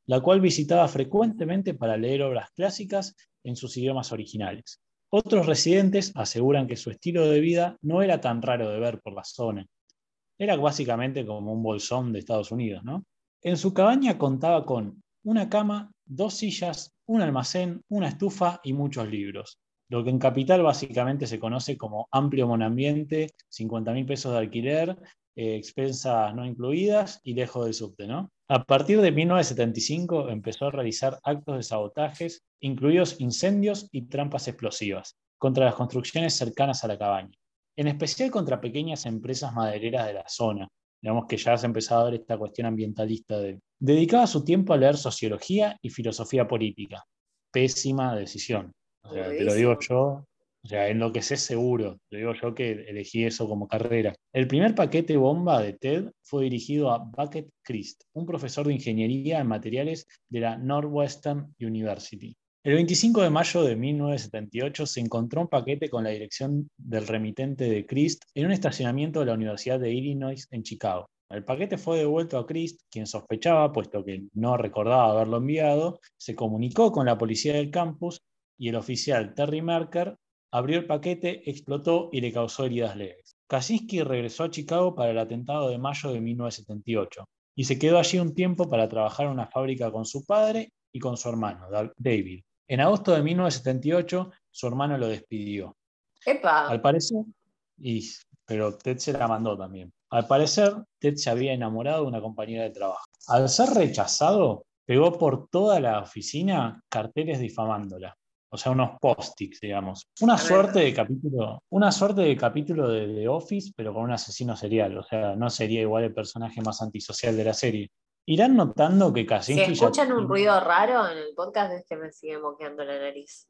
la cual visitaba frecuentemente para leer obras clásicas en sus idiomas originales. Otros residentes aseguran que su estilo de vida no era tan raro de ver por la zona. Era básicamente como un bolsón de Estados Unidos, ¿no? En su cabaña contaba con una cama, 2 sillas, un almacén, una estufa y muchos libros. Lo que en Capital básicamente se conoce como amplio monoambiente, 50.000 pesos de alquiler, expensas no incluidas y lejos del subte, ¿no? A partir de 1975 empezó a realizar actos de sabotajes, incluidos incendios y trampas explosivas, contra las construcciones cercanas a la cabaña, en especial contra pequeñas empresas madereras de la zona. Digamos que ya se empezaba a ver esta cuestión ambientalista de... Dedicaba su tiempo a leer sociología y filosofía política. Pésima decisión. O sea, te lo digo Aburridísimo. yo, o sea, en lo que sé seguro, te digo yo que elegí eso como carrera. El primer paquete bomba de TED fue dirigido a Bucket Christ, un profesor de ingeniería en materiales de la Northwestern University. El 25 de mayo de 1978 se encontró un paquete con la dirección del remitente de Christ en un estacionamiento de la Universidad de Illinois en Chicago. El paquete fue devuelto a Christ, quien sospechaba, puesto que no recordaba haberlo enviado, se comunicó con la policía del campus y el oficial Terry Merker abrió el paquete, explotó y le causó heridas leves. Kaczynski regresó a Chicago para el atentado de mayo de 1978 y se quedó allí un tiempo para trabajar en una fábrica con su padre y con su hermano, David. En agosto de 1978, su hermano lo despidió. ¡Epa! Al parecer, pero Ted se la mandó también. Al parecer, Ted se había enamorado de una compañera de trabajo. Al ser rechazado, pegó por toda la oficina carteles difamándola. O sea, unos post-its, digamos. Tremendo. Una suerte de capítulo de The Office, pero con un asesino serial. O sea, no sería igual el personaje más antisocial de la serie. Irán notando que Si Kaczynski ya escuchan un tiene... ruido raro en el podcast es que me sigue moqueando la nariz.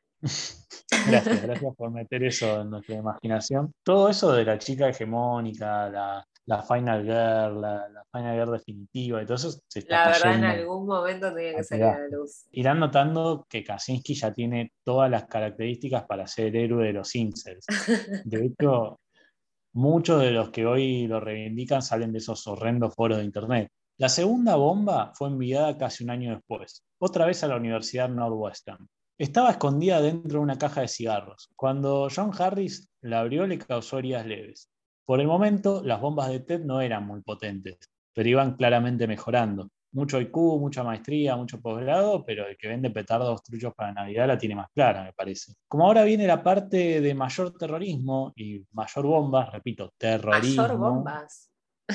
Gracias por meter eso en nuestra imaginación. Todo eso de la chica hegemónica, la Final Girl, la Final Girl definitiva, y todo eso se está La verdad, en cayendo algún momento tenía a que salir a la pedazos. luz. Irán notando que Kaczynski ya tiene todas las características para ser el héroe de los incels. De hecho, muchos de los que hoy lo reivindican salen de esos horrendos foros de internet. La segunda bomba fue enviada casi un año después, otra vez a la Universidad Northwestern. Estaba escondida dentro de una caja de cigarros. Cuando John Harris la abrió, le causó heridas leves. Por el momento, las bombas de TED no eran muy potentes, pero iban claramente mejorando. Mucho IQ, mucha maestría, mucho posgrado, pero el que vende petardos truchos para Navidad la tiene más clara, me parece. Como ahora viene la parte de mayor terrorismo y mayor bombas, repito, Mayor terrorismo bombas.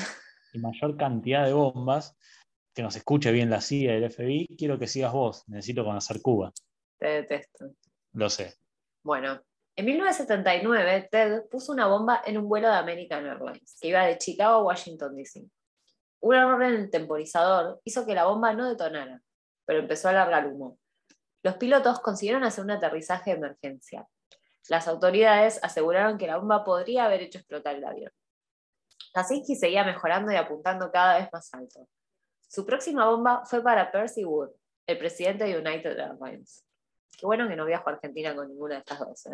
y mayor cantidad de bombas, que nos escuche bien la CIA y el FBI, quiero que sigas vos, necesito conocer Cuba. Te detesto. Lo sé. Bueno, en 1979, Ted puso una bomba en un vuelo de American Airlines, que iba de Chicago a Washington, D.C. Un error en el temporizador hizo que la bomba no detonara, pero empezó a largar humo. Los pilotos consiguieron hacer un aterrizaje de emergencia. Las autoridades aseguraron que la bomba podría haber hecho explotar el avión. Kaczynski seguía mejorando y apuntando cada vez más alto. Su próxima bomba fue para Percy Wood, el presidente de United Airlines. Qué bueno que no viajo a Argentina con ninguna de estas dos.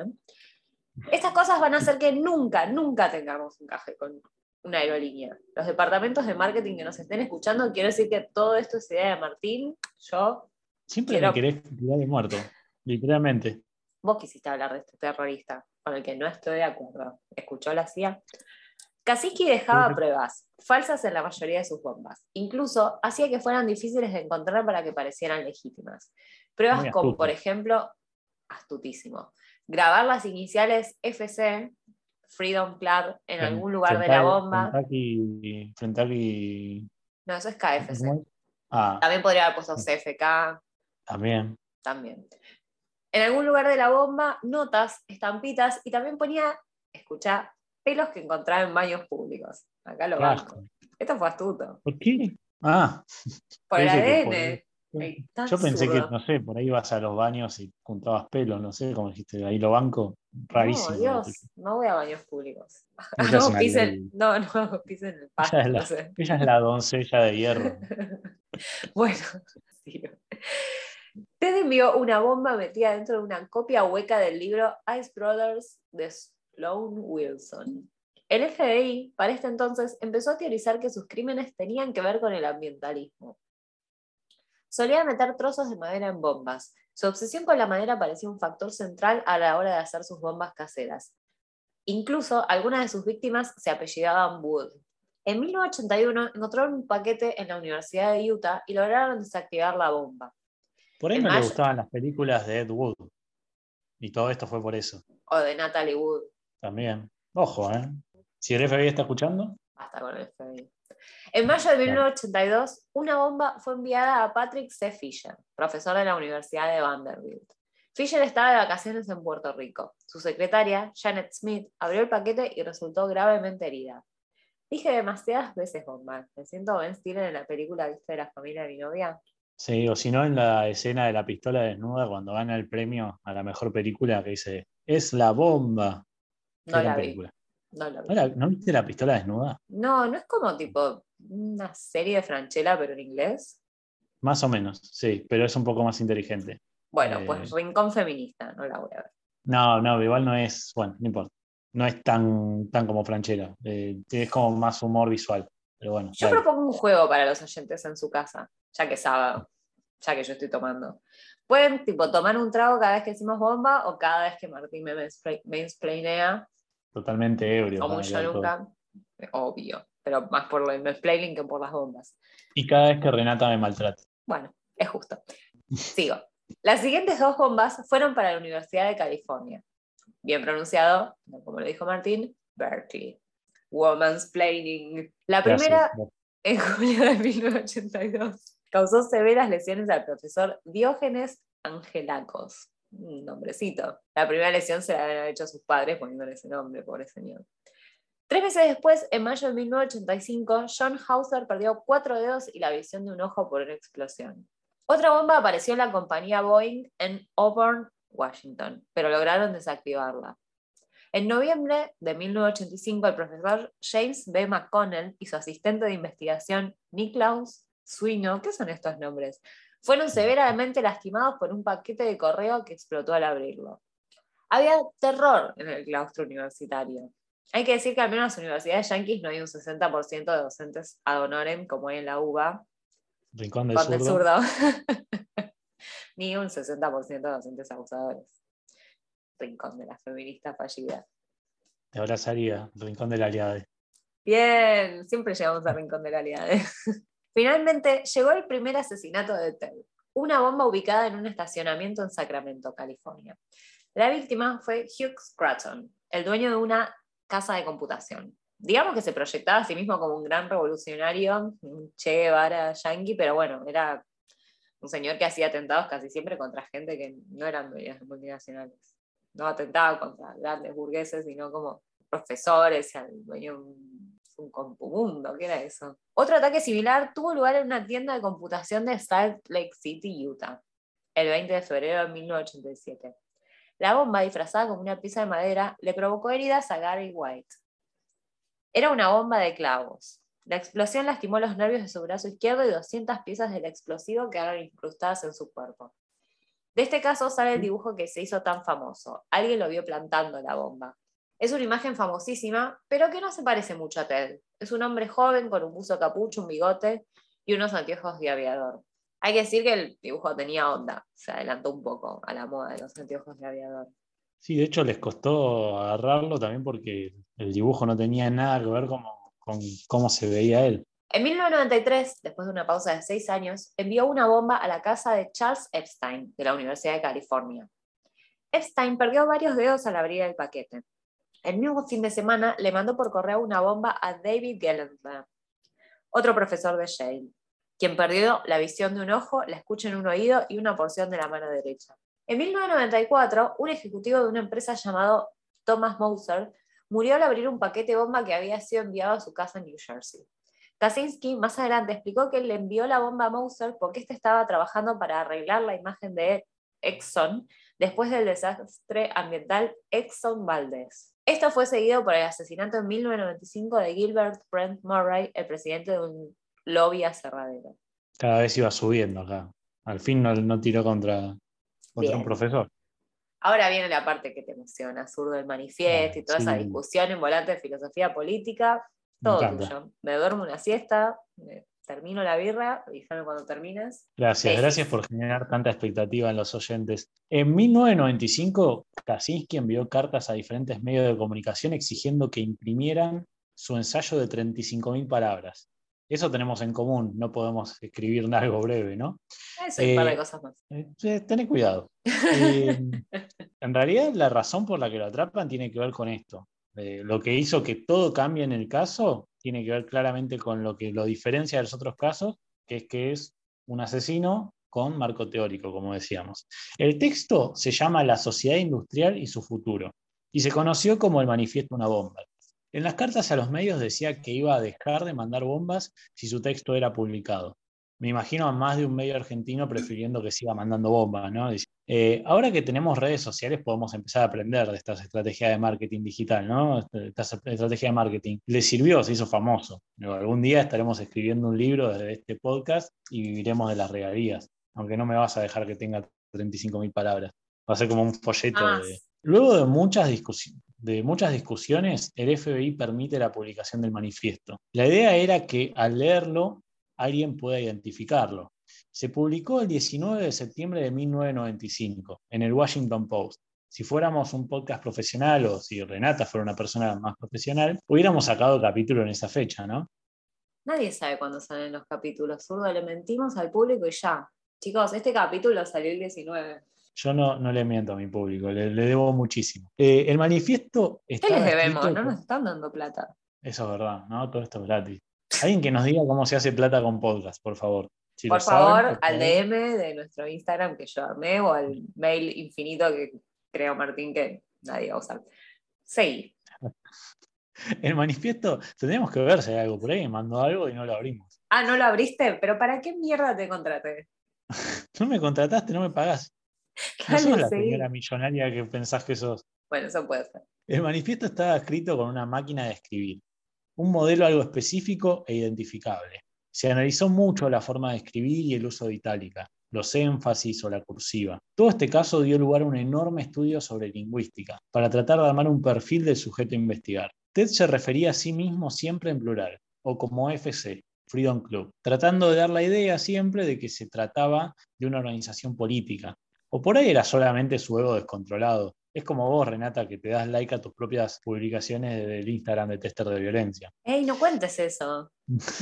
Estas cosas van a hacer que nunca, nunca tengamos un café con una aerolínea. Los departamentos de marketing que nos estén escuchando, quiero decir que todo esto es idea de Martín. Yo Siempre me quiero... querés tirar de muerto, literalmente. Vos quisiste hablar de este terrorista, con el que no estoy de acuerdo. ¿Escuchó la CIA? Kaczynski dejaba pruebas falsas en la mayoría de sus bombas. Incluso hacía que fueran difíciles de encontrar para que parecieran legítimas. Muy Pruebas como, por astuto. ejemplo, astutísimo, grabar las iniciales FC, Freedom Club, en algún lugar de la bomba. Kentucky, No, eso es KFC. ¿cómo es? Ah, También podría haber puesto CFK, también. también. En algún lugar de la bomba, notas, estampitas, y también ponía, escuchá, pelos que encontraba en baños públicos. Acá lo Qué banco. asco. Esto fue astuto. ¿Por qué? Ah, Por yo el pensé que por ADN. Ay, tan yo pensé que, zurdo. no sé, por ahí vas a los baños y juntabas pelo, no sé, como dijiste, ahí lo banco, No, rarísimo lo tuyo. Dios, no voy a baños públicos. Ella es No una pisen, lady. no, no pisen el Ella es pasto, no la, sé. ella es la doncella de hierro. Bueno, sí. Ted envió una bomba metida dentro de una copia hueca del libro Ice Brothers de Sloan Wilson. El FBI, para este entonces, empezó a teorizar que sus crímenes tenían que ver con el ambientalismo. Solía meter trozos de madera en bombas. Su obsesión con la madera parecía un factor central a la hora de hacer sus bombas caseras. Incluso algunas de sus víctimas se apellidaban Wood. En 1981 encontraron un paquete en la Universidad de Utah y lograron desactivar la bomba. Por ahí En no le mayo, gustaban las películas de Ed Wood. Y todo esto fue por eso. o de Natalie Wood, También. Ojo, ¿eh? Si el FBI está escuchando, hasta con el FBI. En mayo de 1982, una bomba fue enviada a Patrick C. Fisher, profesor de la Universidad de Vanderbilt. Fisher estaba de vacaciones en Puerto Rico. Su secretaria, Janet Smith, abrió el paquete y resultó gravemente herida. Dije demasiadas veces bomba. Me siento Ben Stiller en la película ¿viste? De la familia de mi novia. sí, o si no, en la escena de la pistola desnuda, cuando gana el premio a la mejor película, que dice, es la bomba. Qué No gran la vi. película. No la vi. ¿No viste la pistola desnuda? No, no es como tipo una serie de Francella, pero en inglés. Más o menos, sí, pero es un poco más inteligente. Bueno, pues Rincón Feminista, no la voy a ver. No, igual no es, bueno, no importa. No es tan como Franchella. Es como más humor visual. Pero bueno, Yo dale. propongo un juego para los oyentes en su casa, ya que es sábado, ya que yo estoy tomando. Pueden tipo tomar un trago cada vez que decimos bomba o cada vez que Martín me mansplainea, Totalmente ebrio como van a yo quedar todos. nunca, obvio, pero más por el mansplaining que por las bombas. Y cada vez que Renata me maltrata. Bueno, es justo. Sigo. Las siguientes dos bombas fueron para la Universidad de California. Bien pronunciado, como lo dijo Martín, Berkeley. Woman's Planning. La Gracias. primera, en julio de 1982, causó severas lesiones al profesor Diógenes Angelakos. Un nombrecito. La primera lesión se la habían hecho a sus padres poniéndole ese nombre, pobre señor. 3 meses después, en mayo de 1985, John Hauser perdió 4 dedos y la visión de un ojo por una explosión. Otra bomba apareció en la compañía Boeing en Auburn, Washington, pero lograron desactivarla. En noviembre de 1985, el profesor James B. McConnell y su asistente de investigación Niklaus Swino, ¿qué son estos nombres?, fueron severamente lastimados por un paquete de correo que explotó al abrirlo. Había terror en el claustro universitario. Hay que decir que al menos en las universidades yanquis no hay un 60% de docentes ad honorem como hay en la UBA, Rincón del con del Zurdo. zurdo, ni un 60% de docentes abusadores. Rincón de la feminista fallida. Te abrazaría, Rincón del Aliade. Bien, siempre llegamos al Rincón de la Aliade. Finalmente llegó el primer asesinato de Ted, una bomba ubicada en un estacionamiento en Sacramento, California. La víctima fue Hugh Scranton, el dueño de una casa de computación. Digamos que se proyectaba a sí mismo como un gran revolucionario, un Che Guevara yankee, pero bueno, era un señor que hacía atentados casi siempre contra gente que no eran dueñas multinacionales. No atentaba contra grandes burgueses, sino como profesores, el dueño de un compumundo, ¿qué era eso? Otro ataque similar tuvo lugar en una tienda de computación de Salt Lake City, Utah, el 20 de febrero de 1987. La bomba, disfrazada como una pieza de madera, le provocó heridas a Gary White. Era una bomba de clavos. La explosión lastimó los nervios de su brazo izquierdo y 200 piezas del explosivo quedaron incrustadas en su cuerpo. De este caso sale el dibujo que se hizo tan famoso. Alguien lo vio plantando la bomba. Es una imagen famosísima, pero que no se parece mucho a Ted. Es un hombre joven con un buzo capucho, un bigote y unos anteojos de aviador. Hay que decir que el dibujo tenía onda, se adelantó un poco a la moda de los anteojos de aviador. Sí, de hecho les costó agarrarlo también porque el dibujo no tenía nada que ver con cómo se veía él. En 1993, después de una pausa de 6 años, envió una bomba a la casa de Charles Epstein, de la Universidad de California. Epstein perdió varios dedos al abrir el paquete. El mismo fin de semana le mandó por correo una bomba a David Gellenberg, otro profesor de Yale, quien perdió la visión de un ojo, la escucha en un oído y una porción de la mano derecha. En 1994, un ejecutivo de una empresa llamado Thomas Moser murió al abrir un paquete bomba que había sido enviado a su casa en New Jersey. Kaczynski más adelante explicó que le envió la bomba a Moser porque éste estaba trabajando para arreglar la imagen de Exxon después del desastre ambiental Exxon Valdez. Esto fue seguido por el asesinato en 1995 de Gilbert Brent Murray, el presidente de un lobby aserradero. Cada vez iba subiendo acá. Al fin no tiró contra un profesor. Ahora viene la parte que te emociona, Zurdo del Manifiesto y toda esa discusión en volante de filosofía política. Todo tuyo. Me duermo una siesta, termino la birra, avísame cuando termines. Gracias por generar tanta expectativa en los oyentes. En 1995, Kaczynski envió cartas a diferentes medios de comunicación exigiendo que imprimieran su ensayo de 35.000 palabras. Eso tenemos en común, no podemos escribir algo breve, ¿no? Eso y un par de cosas más. Tené cuidado. En realidad, la razón por la que lo atrapan tiene que ver con esto. Lo que hizo que todo cambie en el caso tiene que ver claramente con lo que lo diferencia de los otros casos, que es un asesino con marco teórico, como decíamos. El texto se llama La sociedad industrial y su futuro, y se conoció como el manifiesto una bomba. En las cartas a los medios decía que iba a dejar de mandar bombas si su texto era publicado. Me imagino a más de un medio argentino prefiriendo que siga mandando bombas, ¿no? Ahora que tenemos redes sociales podemos empezar a aprender de estas estrategias de marketing digital, ¿no? Esta estrategia de marketing. Le sirvió, se hizo famoso. Algún día estaremos escribiendo un libro desde este podcast y viviremos de las regalías, aunque no me vas a dejar que tenga 35.000 palabras. Va a ser como un folleto de... Luego de muchas discusiones, el FBI permite la publicación del manifiesto. La idea era que al leerlo alguien pueda identificarlo. Se publicó el 19 de septiembre de 1995 en el Washington Post. Si fuéramos un podcast profesional o si Renata fuera una persona más profesional, hubiéramos sacado capítulo en esa fecha, ¿no? Nadie sabe cuándo salen los capítulos. Zurdo, le mentimos al público y ya. Chicos, este capítulo salió el 19. Yo no le miento a mi público, le debo muchísimo. El manifiesto estaba ¿Qué les debemos? escrito... No nos están dando plata. Eso es verdad, ¿no? Todo esto es gratis. Alguien que nos diga cómo se hace plata con podcast, por favor. Si por lo saben, favor, al DM de nuestro Instagram que yo armé o al mail infinito que creo Martín que nadie va a usar. Sí. El manifiesto, tendríamos que ver si hay algo por ahí, me mandó algo y no lo abrimos. Ah, ¿no lo abriste? ¿Pero para qué mierda te contraté? No me contrataste, no me pagás. No sos la señora millonaria que pensás que sos. Bueno, eso puede ser. El manifiesto estaba escrito con una máquina de escribir, un modelo algo específico e identificable. Se analizó mucho la forma de escribir y el uso de itálica, los énfasis o la cursiva. Todo este caso dio lugar a un enorme estudio sobre lingüística, para tratar de armar un perfil del sujeto a investigar. Ted se refería a sí mismo siempre en plural, o como FC, Freedom Club, tratando de dar la idea siempre de que se trataba de una organización política. O por ahí era solamente su ego descontrolado. Es como vos, Renata, que te das like a tus propias publicaciones del Instagram de Tester de Violencia. ¡Ey, no cuentes eso!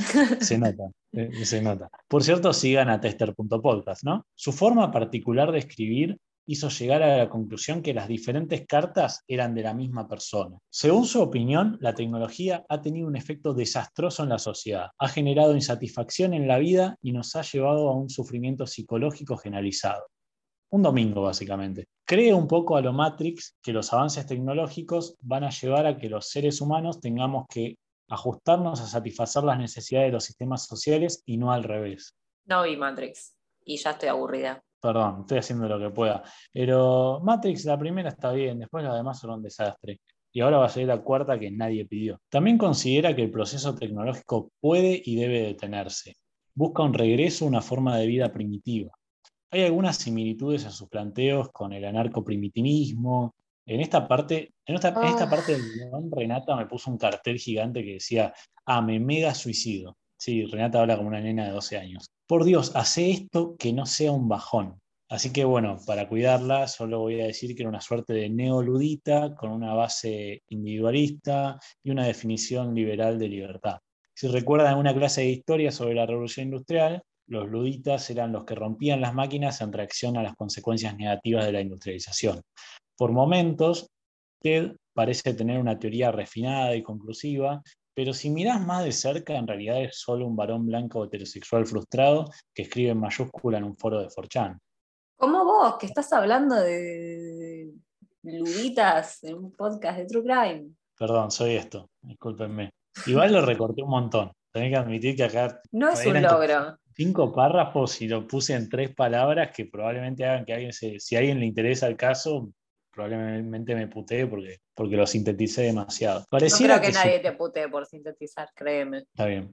Se nota, se nota. Por cierto, sigan a tester.podcast, ¿no? Su forma particular de escribir hizo llegar a la conclusión que las diferentes cartas eran de la misma persona. Según su opinión, la tecnología ha tenido un efecto desastroso en la sociedad, ha generado insatisfacción en la vida y nos ha llevado a un sufrimiento psicológico generalizado. Un domingo, básicamente. Cree un poco a lo Matrix que los avances tecnológicos van a llevar a que los seres humanos tengamos que ajustarnos a satisfacer las necesidades de los sistemas sociales y no al revés. No vi Matrix y ya estoy aburrida. Perdón, estoy haciendo lo que pueda. Pero Matrix, la primera está bien, después las demás son un desastre. Y ahora va a salir la cuarta que nadie pidió. También considera que el proceso tecnológico puede y debe detenerse. Busca un regreso a una forma de vida primitiva. Hay algunas similitudes en sus planteos con el anarcoprimitivismo. En esta parte del guión, Renata me puso un cartel gigante que decía, me mega suicido. Sí, Renata habla como una nena de 12 años. Por Dios, hace esto que no sea un bajón. Así que bueno, para cuidarla, solo voy a decir que era una suerte de neoludita con una base individualista y una definición liberal de libertad. Si recuerdan una clase de historia sobre la Revolución Industrial, los luditas eran los que rompían las máquinas en reacción a las consecuencias negativas de la industrialización. Por momentos, Ted parece tener una teoría refinada y conclusiva, pero si mirás más de cerca, en realidad es solo un varón blanco heterosexual frustrado que escribe en mayúscula en un foro de 4chan. Como vos, que estás hablando de luditas en un podcast de True Crime. Perdón, soy esto, discúlpenme. Igual lo recorté un montón. Tenés que admitir que acá no es un logro. 5 párrafos y lo puse en 3 palabras que probablemente hagan que si a alguien le interesa el caso, probablemente me putee porque lo sinteticé demasiado. Pareciera no creo que nadie te putee por sintetizar, créeme. Está bien.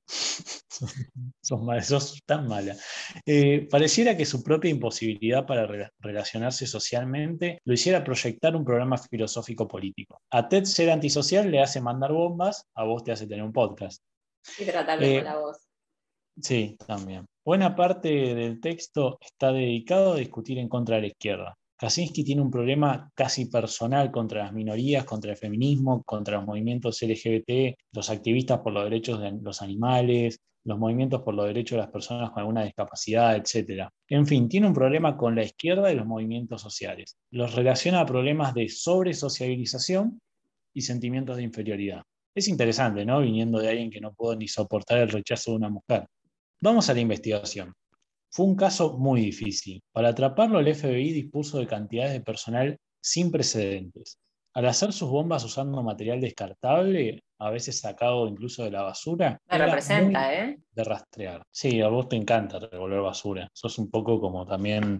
sos tan mala. Pareciera que su propia imposibilidad para relacionarse socialmente lo hiciera proyectar un programa filosófico político. A Ted ser antisocial le hace mandar bombas, a vos te hace tener un podcast. Y tratarme con la voz. Sí, también. Buena parte del texto está dedicado a discutir en contra de la izquierda. Kaczynski tiene un problema casi personal contra las minorías, contra el feminismo, contra los movimientos LGBT, los activistas por los derechos de los animales, los movimientos por los derechos de las personas con alguna discapacidad, etc. En fin, tiene un problema con la izquierda y los movimientos sociales. Los relaciona a problemas de sobresociabilización y sentimientos de inferioridad. Es interesante, ¿no? Viniendo de alguien que no pudo ni soportar el rechazo de una mujer. Vamos a la investigación. Fue un caso muy difícil. Para atraparlo, el FBI dispuso de cantidades de personal sin precedentes. Al hacer sus bombas usando material descartable, a veces sacado incluso de la basura, Me era muy representa, ¿eh? de rastrear. Sí, a vos te encanta revolver basura. Sos un poco como también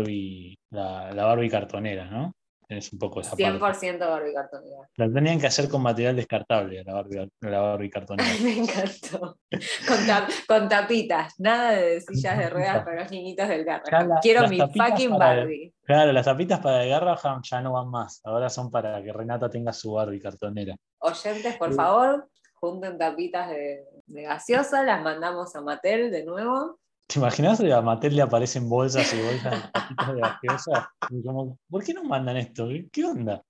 la Barbie cartonera, ¿no? Tenés un poco esa cien parte. por ciento barbicartonera. La tenían que hacer con material descartable, la Barbie cartonera. Me encantó. Con tapitas, nada de sillas de ruedas para los niñitos del Ya Garrahan. Quiero las mi tapitas fucking para, Barbie. claro, las tapitas para el Garraham ya no van más. Ahora son para que Renata tenga su Barbie cartonera. Oyentes, por Eh, favor, junten tapitas de gaseosa, las mandamos a Mattel de nuevo. ¿Te imaginas que a Mattel le aparecen bolsas y bolsas de tapitas de gaseosa? Y como, ¿por qué no mandan esto? ¿Qué onda?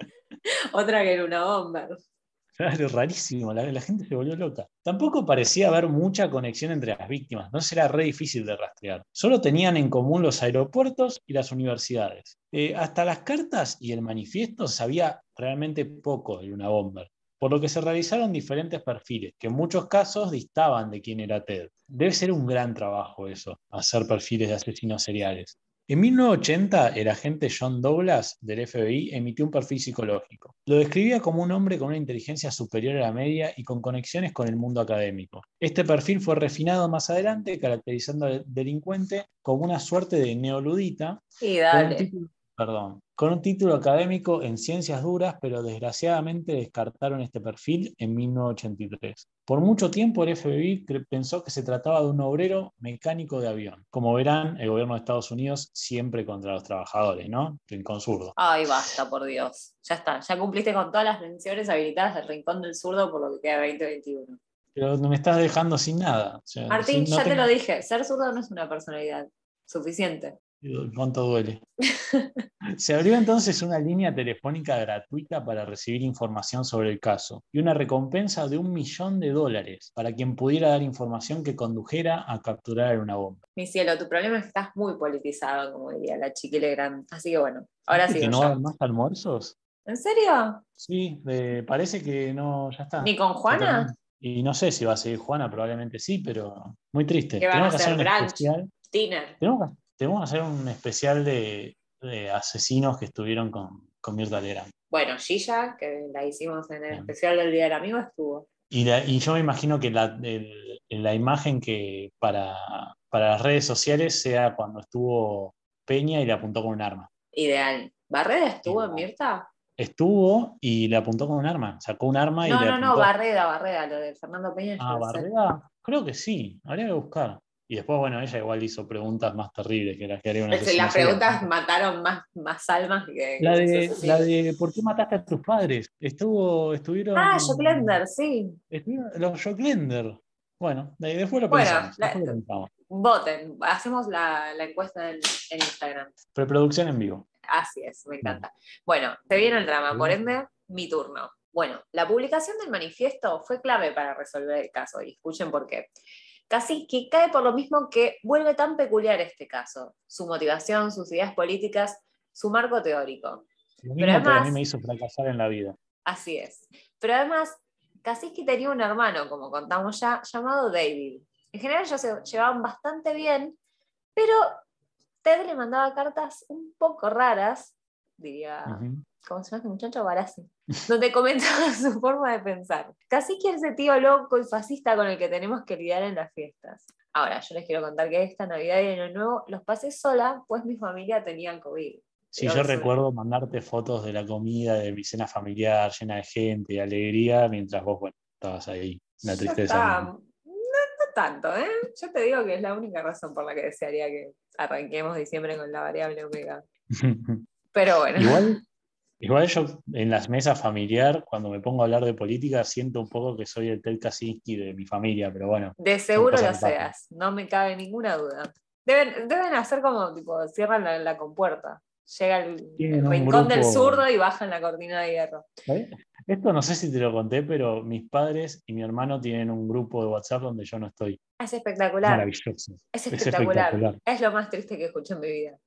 Otra que era una bomber. Claro, rarísimo, la gente se volvió loca. Tampoco parecía haber mucha conexión entre las víctimas, no será re difícil de rastrear. Solo tenían en común los aeropuertos y las universidades. Hasta las cartas y el manifiesto sabía realmente poco de una bomber, por lo que se realizaron diferentes perfiles, que en muchos casos distaban de quién era Ted. Debe ser un gran trabajo eso, hacer perfiles de asesinos seriales. En 1980, el agente John Douglas del FBI emitió un perfil psicológico. Lo describía como un hombre con una inteligencia superior a la media y con conexiones con el mundo académico. Este perfil fue refinado más adelante, caracterizando al delincuente como una suerte de neoludita Y con un dale. título, con un título académico en ciencias duras, pero desgraciadamente descartaron este perfil en 1983. Por mucho tiempo el FBI pensó que se trataba de un obrero mecánico de avión. Como verán, el gobierno de Estados Unidos siempre contra los trabajadores, ¿no? Rincón zurdo. Ay, basta, por Dios. Ya está. Ya cumpliste con todas las menciones habilitadas del Rincón del Zurdo por lo que queda de 2021. Pero me estás dejando sin nada. O sea, Martín, no ya te tengo... lo dije. Ser zurdo no es una personalidad suficiente. ¿Cuánto duele? Se abrió entonces una línea telefónica gratuita para recibir información sobre el caso y una recompensa de $1.000.000 para quien pudiera dar información que condujera a capturar una bomba. Mi cielo, tu problema es que estás muy politizado, como diría la chiquile grande. Así que bueno, ahora ¿Viste sigo que no va a yo. haber más almuerzos? ¿En serio? Sí, parece que no, ya está, ¿Ni con se Juana? terminó. Y no sé si va a seguir Juana, probablemente sí, pero muy triste. ¿Qué van a Tenemos que hacer hacer? un ¿Brunch? especial, ¿Dinner? tenemos que hacer un especial de asesinos que estuvieron con Mirta Legrand. Bueno, Gilla, que la hicimos en el Bien. especial del Día del Amigo, estuvo. Y yo me imagino que la imagen que para las redes sociales sea cuando estuvo Peña y le apuntó con un arma. Ideal. ¿Barreda estuvo en Ideal. Mirta? Estuvo y le apuntó con un arma. Sacó un arma y No, le no, no, apuntó. Barreda, lo de Fernando Peña yo Ah, lo sé. Barrera, creo que sí, habría que buscar. Y después, bueno, ella igual hizo preguntas más terribles que las que haría un asesino Las serial. preguntas mataron más almas que La los de, la asesinos. de ¿por qué mataste a tus padres? Ah, Estuvieron, Joclender, sí. los Joclender. Bueno, después lo Bueno, pensamos, después lo pensamos. voten, hacemos la encuesta en Instagram. Preproducción en vivo. Así es, me Bien. encanta. Bueno, se viene el drama, por ende, mi turno. Bueno, la publicación del manifiesto fue clave para resolver el caso, y escuchen por qué. Casi que cae por lo mismo que vuelve tan peculiar este caso, su motivación, sus ideas políticas, su marco teórico. Lo Pero mismo que a mí además, me hizo fracasar en la vida. así es. Pero además, Kaczynski tenía un hermano, como contamos ya, llamado David. En general ellos se llevaban bastante bien, pero Ted le mandaba cartas un poco raras, diría, Ujú. ¿cómo se llama este muchacho? Barassi, donde comentaba su forma de pensar. Kaczynski es ese tío loco y fascista con el que tenemos que lidiar en las fiestas. Ahora, yo les quiero contar que esta Navidad y Año Nuevo los pasé sola, pues mi familia tenía COVID. Sí, Creo yo que es recuerdo mandarte fotos de la comida, de mi cena familiar, llena de gente, de alegría, mientras vos, bueno, estabas ahí, la ya tristeza está, misma. no tanto, ¿eh? Yo te digo que es la única razón por la que desearía que arranquemos diciembre con la variable omega. Pero bueno, Igual Igual yo en las mesas familiar, cuando me pongo a hablar de política, siento un poco que soy el Ted Kaczynski de mi familia, pero bueno, De son seguro cosas lo que pasan. seas, no me cabe ninguna duda. Deben hacer como, tipo, cierran la compuerta. Llega el Tienen un rincón del grupo, zurdo y bajan la cortina de hierro. ¿sabes? Esto no sé si te lo conté, pero mis padres y mi hermano tienen un grupo de WhatsApp donde yo no estoy. Es espectacular, Maravilloso. es Es espectacular. espectacular. Es lo más triste que escuché en mi vida.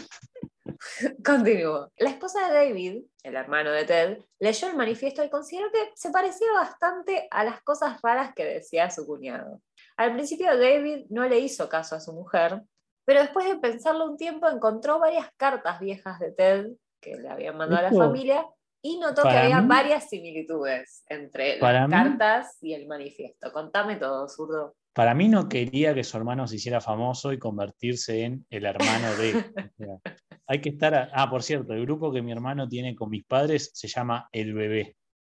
Continúo. La esposa de David, el hermano de Ted, leyó el manifiesto y consideró que se parecía bastante a las cosas raras que decía su cuñado. Al principio David no le hizo caso a su mujer, pero después de pensarlo un tiempo encontró varias cartas viejas de Ted que le habían mandado a la Esto, familia y notó que para había mí, varias similitudes entre las para mí, cartas y el manifiesto. Contame todo, zurdo. para mí no quería que su hermano se hiciera famoso y convertirse en el hermano de. O sea, hay que estar. Por cierto, el grupo que mi hermano tiene con mis padres se llama El Bebé.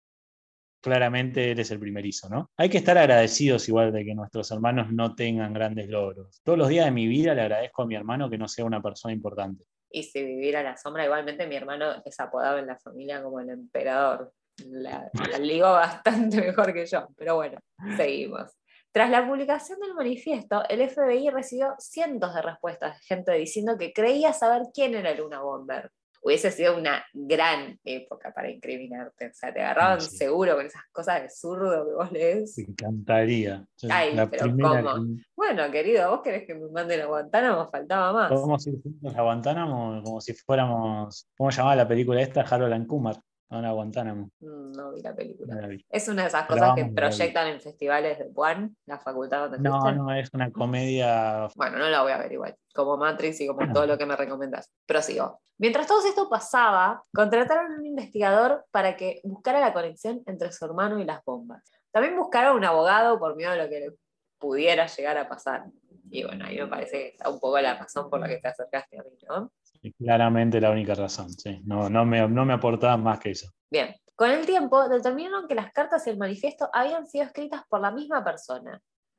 Claramente él es el primerizo, ¿no? Hay que estar agradecidos igual de que nuestros hermanos no tengan grandes logros. Todos los días de mi vida le agradezco a mi hermano que no sea una persona importante. Y si viviera a la sombra, igualmente mi hermano es apodado en la familia como el emperador. La ligo bastante mejor que yo, pero bueno, seguimos. Tras la publicación del manifiesto, el FBI recibió cientos de respuestas de gente diciendo que creía saber quién era Luna Bomber. Hubiese sido una gran época para incriminarte. O sea, te Ah, agarraban sí, seguro con esas cosas de zurdo que vos me lees. encantaría. Ay, La pero primera ¿cómo? que. Bueno, querido, vos querés que me manden a Guantánamo, faltaba más. Podemos ir juntos a Guantánamo como si fuéramos. ¿Cómo se llamaba la película esta? Harold and Kumar. Ahora Guantánamo. No vi la película. No la vi. Es una de esas Pero cosas que vamos a ver. proyectan en festivales de Puan, la facultad donde No, fuiste. no, es una comedia. Bueno, no la voy a ver igual, como Matrix y como todo No, lo que me recomendás. Prosigo. Mientras todo esto pasaba, contrataron a un investigador para que buscara la conexión entre su hermano y las bombas. También buscaron un abogado por miedo a lo que le pudiera llegar a pasar. Y bueno, ahí me parece que está un poco la razón por la que te acercaste a mí, ¿no? es claramente la única razón. Sí. No, no me aportaban más que eso. Bien, con el tiempo determinaron que las cartas y el manifiesto habían sido escritas por la misma persona.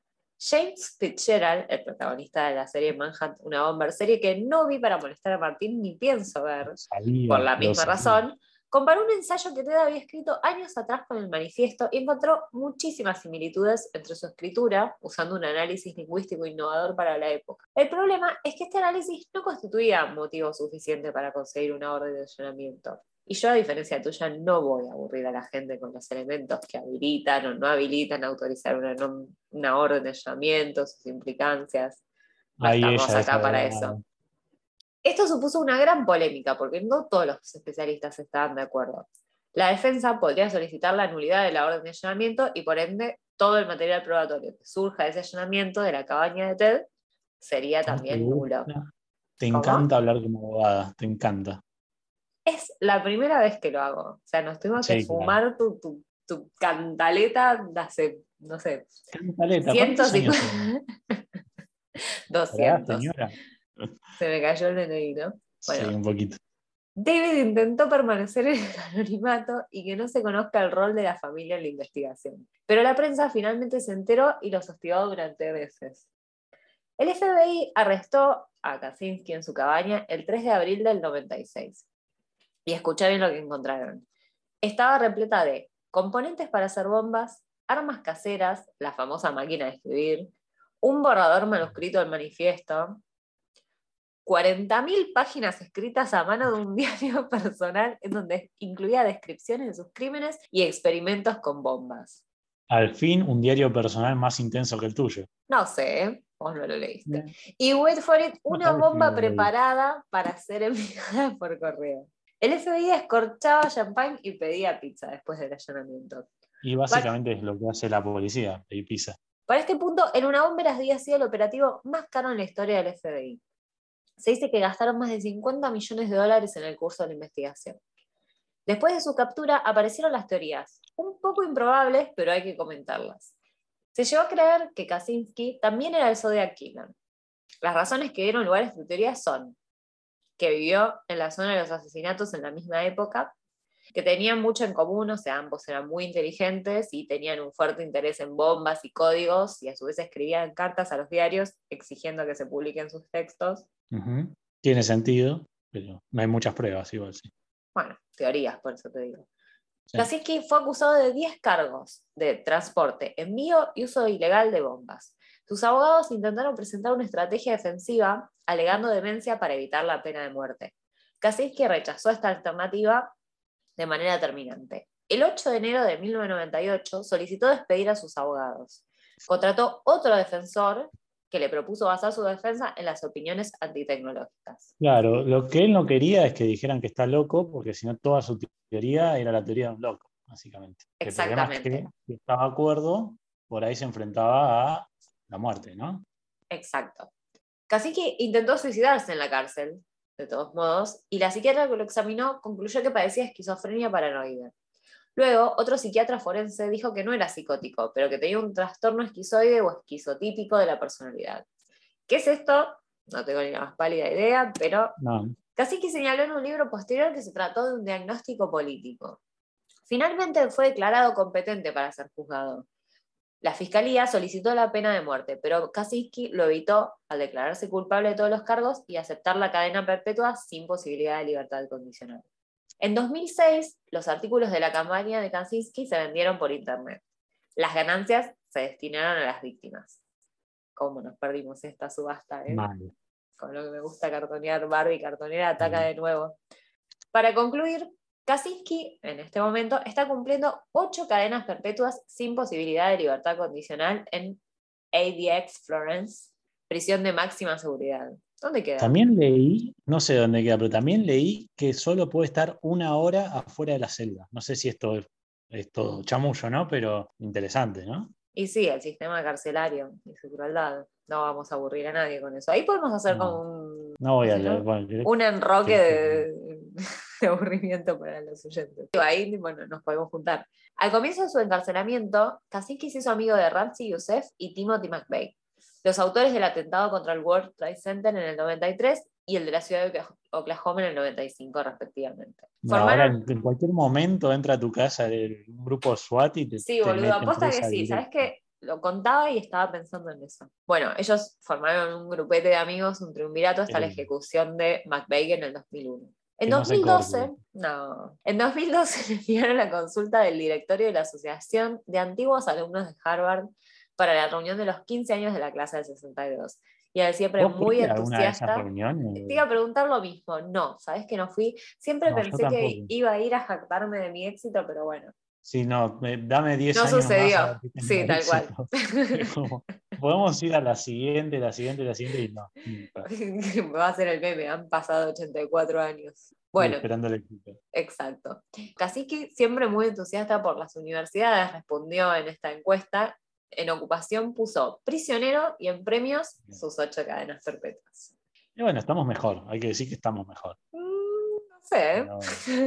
James Fitzgerald, el protagonista de la serie Manhunt, una bomber, serie que no vi para molestar a Martín ni pienso ver por la Lo misma sabía. razón, comparó un ensayo que Ted había escrito años atrás con el manifiesto y encontró muchísimas similitudes entre su escritura, usando un análisis lingüístico innovador para la época. El problema es que este análisis no constituía motivo suficiente para conseguir una orden de allanamiento. Y yo, a diferencia tuya, no voy a aburrir a la gente con los elementos que habilitan o no habilitan a autorizar una orden de allanamiento, sus implicancias. No Ahí estamos ella es acá para eso. abogada. Esto supuso una gran polémica porque no todos los especialistas estaban de acuerdo. La defensa podría solicitar la nulidad de la orden de allanamiento y por ende todo el material probatorio que surja de ese allanamiento de la cabaña de Ted sería ¿Te también nulo. gusta? Te ¿Cómo? encanta hablar como abogada, te encanta. Es la primera vez que lo hago. O sea, nos tuvimos que Sí, claro. fumar tu cantaleta de hace, no sé, Cantaleta, ¿cuántos años 150, tenés? ¿Verdad, 200. señora? Se me cayó el DNI, ¿no? Sí, Bueno, un poquito. David intentó permanecer en el anonimato y que no se conozca el rol de la familia en la investigación. Pero la prensa finalmente se enteró y los hostigó durante meses. El FBI arrestó a Kaczynski en su cabaña el 3 de abril del 96. Y escucha bien lo que encontraron. Estaba repleta de componentes para hacer bombas, armas caseras, la famosa máquina de escribir, un borrador manuscrito del manifiesto, 40.000 páginas escritas a mano de un diario personal en donde incluía descripciones de sus crímenes y experimentos con bombas. Al fin, un diario personal más intenso que el tuyo. No sé, ¿eh? Vos no lo leíste. Eh, Y wait for it, No una sabes si no bomba lo leí. preparada para ser enviada por correo. El FBI escorchaba champán y pedía pizza después del allanamiento. Y Para, básicamente es lo que hace la policía, y pisa. para este punto, el Una Bomberas había sido el operativo más caro en la historia del FBI. Se dice que gastaron más de 50 millones de dólares en el curso de la investigación. Después de su captura aparecieron las teorías, un poco improbables, pero hay que comentarlas. Se llegó a creer que Kaczynski también era el Zodiac Killer. Las razones que dieron lugar a esta teoría son que vivió en la zona de los asesinatos en la misma época, que tenían mucho en común, o sea, ambos eran muy inteligentes y tenían un fuerte interés en bombas y códigos, y a su vez escribían cartas a los diarios exigiendo que se publiquen sus textos. Ujú. Tiene sentido, pero no hay muchas pruebas, igual sí. Bueno, teorías, por eso te digo. Sí. Kaczynski fue acusado de 10 cargos de transporte, envío y uso ilegal de bombas. Sus abogados intentaron presentar una estrategia defensiva alegando demencia para evitar la pena de muerte. Kaczynski rechazó esta alternativa de manera terminante. El 8 de enero de 1998 solicitó despedir a sus abogados. Contrató otro defensor que le propuso basar su defensa en las opiniones antitecnológicas. Claro, lo que él no quería es que dijeran que está loco, porque si no toda su teoría era la teoría de un loco, básicamente. El problema es que si estaba de acuerdo, por ahí se enfrentaba a la muerte, ¿no? Exacto. Kaczynski intentó suicidarse en la cárcel, de todos modos, y la psiquiatra que lo examinó concluyó que padecía esquizofrenia paranoide. Luego, otro psiquiatra forense dijo que no era psicótico, pero que tenía un trastorno esquizoide o esquizotípico de la personalidad. ¿Qué es esto? No tengo ni la más pálida idea, pero No. Kaczynski señaló en un libro posterior que se trató de un diagnóstico político. Finalmente fue declarado competente para ser juzgado. La fiscalía solicitó la pena de muerte, pero Kaczynski lo evitó al declararse culpable de todos los cargos y aceptar la cadena perpetua sin posibilidad de libertad condicional. En 2006, los artículos de la campaña de Kaczynski se vendieron por internet. Las ganancias se destinaron a las víctimas. ¿Cómo nos perdimos esta subasta? Mal. Con lo que me gusta cartonear, Barbie cartonera ataca de nuevo. Para concluir, Kaczynski, en este momento, está cumpliendo 8 cadenas perpetuas sin posibilidad de libertad condicional en ADX Florence, prisión de máxima seguridad. ¿Dónde queda? También leí, no sé dónde queda, pero también leí que solo puede estar 1 hora afuera de la celda. No sé si esto es todo chamullo, ¿no? Pero interesante, ¿no? Y sí, el sistema carcelario y su crueldad. No vamos a aburrir a nadie con eso. Ahí podemos hacer como No voy a leer. Bueno, un enroque de aburrimiento para los oyentes. Ahí, bueno, nos podemos juntar. Al comienzo de su encarcelamiento, Kaczynski se hizo amigo de Ramzi Youssef y Timothy McVeigh, los autores del atentado contra el World Trade Center en el 93 y el de la ciudad de Oklahoma en el 95, respectivamente. Ahora en cualquier momento entra a tu casa un grupo SWAT y Sí, te boludo, meten aposta que presa sí, ¿sabes directa. qué? Lo contaba y estaba pensando en eso. Bueno, ellos formaron un grupete de amigos, un triunvirato hasta la ejecución de McVeigh en el 2001. En 2012, en 2012 le enviaron la consulta del directorio de la Asociación de Antiguos Alumnos de Harvard para la reunión de los 15 años de la clase del 62. Y él siempre ¿Vos muy fuiste a alguna de esas entusiasta. reuniones? Te iba a preguntar lo mismo. No, ¿sabes que no fui? Siempre No, yo pensé que tampoco. iba a ir a jactarme de mi éxito, pero bueno. Sí, no, dame 10 No años más a sucedió. ver si tengo Sí, tal cual. éxito. Podemos ir a la siguiente y no. Va a ser el meme, han pasado 84 años. Bueno, esperando el éxito. exacto. Kaczynski, siempre muy entusiasta por las universidades, respondió en esta encuesta. En ocupación puso prisionero y en premios sus 8 cadenas perpetuas. Y bueno, estamos mejor, hay que decir que estamos mejor. No sé. No.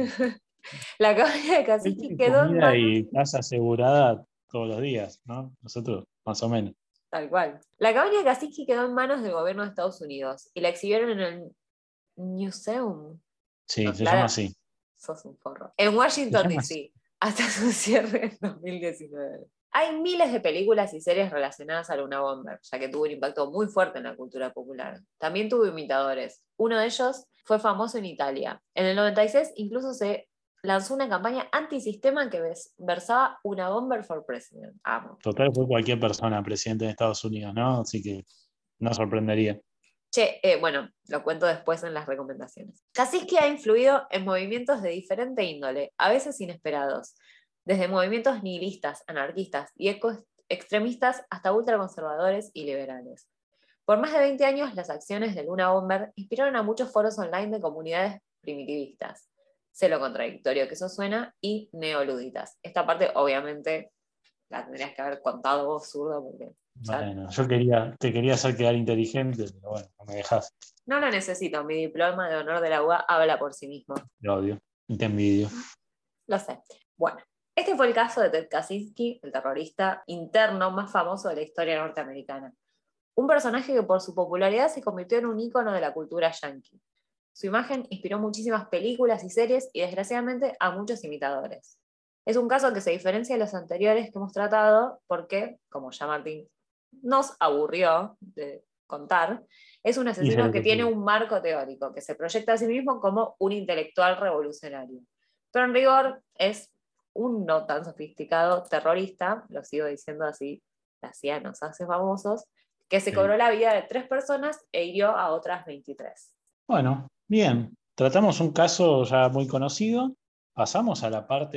La cabaña de Kaczynski quedó en Comida manos. y casa asegurada todos los días, ¿no? Nosotros, más o menos. Tal cual. La cabaña de Kaczynski quedó en manos del gobierno de Estados Unidos y la exhibieron en el Museum. Sí, No, se Clara, llama así. sos un forro. En Washington, D.C., hasta su cierre en 2019. Hay miles de películas y series relacionadas a Luna Bomber, ya que tuvo un impacto muy fuerte en la cultura popular. También tuvo imitadores. Uno de ellos fue famoso en Italia. En el 96 incluso se lanzó una campaña antisistema que versaba una Bomber for President. Amo. Total, fue cualquier persona presidente de Estados Unidos, ¿no? Así que no sorprendería. Che, bueno, lo cuento después en las recomendaciones. Kaczynski ha influido en movimientos de diferente índole, a veces inesperados, desde movimientos nihilistas, anarquistas y extremistas hasta ultraconservadores y liberales. Por más de 20 años, las acciones de Luna Bomber inspiraron a muchos foros online de comunidades primitivistas. Sé lo contradictorio que eso suena, y neoluditas. Esta parte, obviamente, la tendrías que haber contado vos, zurdo, porque... Bueno, yo te quería hacer quedar inteligente, pero bueno, no me dejas. No lo necesito, mi diploma de honor de la UBA habla por sí mismo. Te odio y te envidio. Lo sé. Bueno, este fue el caso de Ted Kaczynski, el terrorista interno más famoso de la historia norteamericana. Un personaje que por su popularidad se convirtió en un ícono de la cultura yankee. Su imagen inspiró muchísimas películas y series y desgraciadamente a muchos imitadores. Es un caso que se diferencia de los anteriores que hemos tratado porque, como ya Martín nos aburrió de contar, es un Y de asesino lo que que tiene pude. un marco teórico, que se proyecta a sí mismo como un intelectual revolucionario. Pero en rigor es un no tan sofisticado terrorista, lo sigo diciendo así, la CIA nos hace famosos, que se Sí. cobró la vida de 3 personas e hirió a otras 23. Bueno, bien. Tratamos un caso ya muy conocido. Pasamos a la parte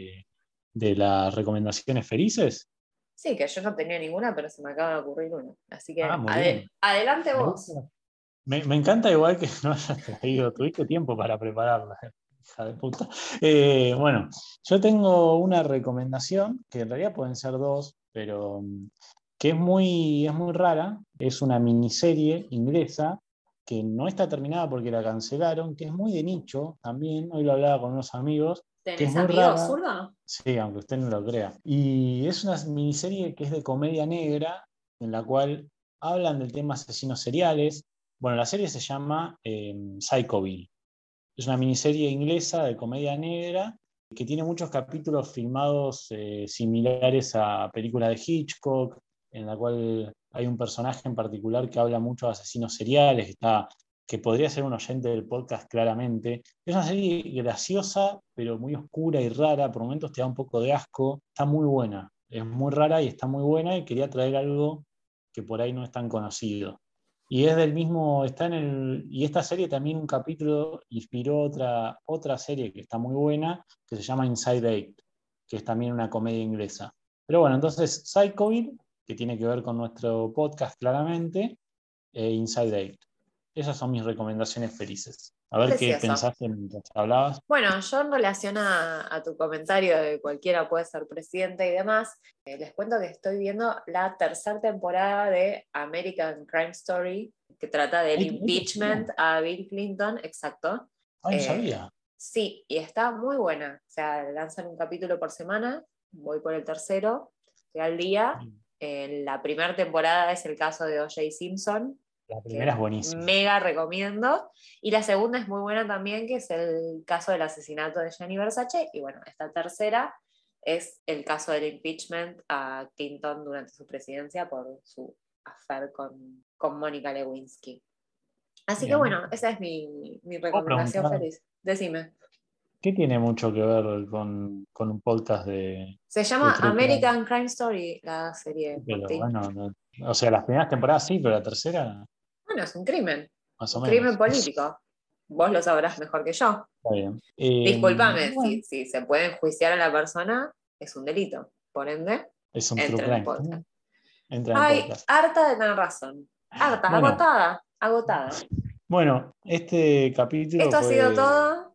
de las recomendaciones felices. Sí, que yo no tenía ninguna, pero se me acaba de ocurrir una. Así que Muy bien. adelante Me gusta. vos. Me encanta igual que no hayas traído, tuviste tiempo para prepararla, hija de puta. Bueno, yo tengo una recomendación, que en realidad pueden ser dos, pero que es muy rara. Es una miniserie inglesa que no está terminada porque la cancelaron, que es muy de nicho también. Hoy lo hablaba con unos amigos, que es ¿Tenés muy amigos, rara. zurda? Sí, aunque usted no lo crea. Y es una miniserie que es de comedia negra, en la cual hablan del tema asesinos seriales. Bueno, la serie se llama Psychoville. Es una miniserie inglesa de comedia negra que tiene muchos capítulos filmados similares a películas de Hitchcock, en la cual hay un personaje en particular que habla mucho de asesinos seriales, que podría ser un oyente del podcast claramente. Es una serie graciosa, pero muy oscura y rara. Por momentos te da un poco de asco. Está muy buena. Es muy rara y está muy buena, y quería traer algo que por ahí no es tan conocido. Y es del mismo, y esta serie también, un capítulo inspiró otra serie que está muy buena, que se llama Inside Eight, que es también una comedia inglesa. Pero bueno, entonces Psychoville, que tiene que ver con nuestro podcast claramente, e Inside Eight. Esas son mis recomendaciones felices. A ver qué Precioso. pensaste mientras hablabas. Bueno, yo en relación a tu comentario de cualquiera puede ser presidente y demás, les cuento que estoy viendo la tercera temporada de American Crime Story, que trata del Ahí tercera. impeachment a Bill Clinton, exacto. Ay, no Eh, sabía. sí, y está muy buena. O sea, lanzan un capítulo por semana, voy por el tercero, estoy al día. La primera temporada es el caso de O.J. Simpson, La primera es que buenísima. mega recomiendo. Y la segunda es muy buena también, que es el caso del asesinato de Gianni Versace. Y bueno, esta tercera es el caso del impeachment a Clinton durante su presidencia por su affair con Mónica Lewinsky. Así que Bien. bueno, esa es mi ¿Puedo recomendación preguntar feliz. Decime. qué tiene mucho que ver con un podcast Se de llama True Crime? American Crime Story, la serie, Pero Martín. bueno, o sea, las primeras temporadas sí, pero la tercera, Bueno, es más o un crimen menos. político. Vos lo sabrás mejor que yo. Está bien. Discúlpame, Bueno, si se puede enjuiciar a la persona, es un delito. Por ende, es un true entra en el crime. podcast. Entra en el Ay, podcast. harta de tener razón. Harta, Bueno, agotada, agotada. bueno, este capítulo Esto ha sido fue todo.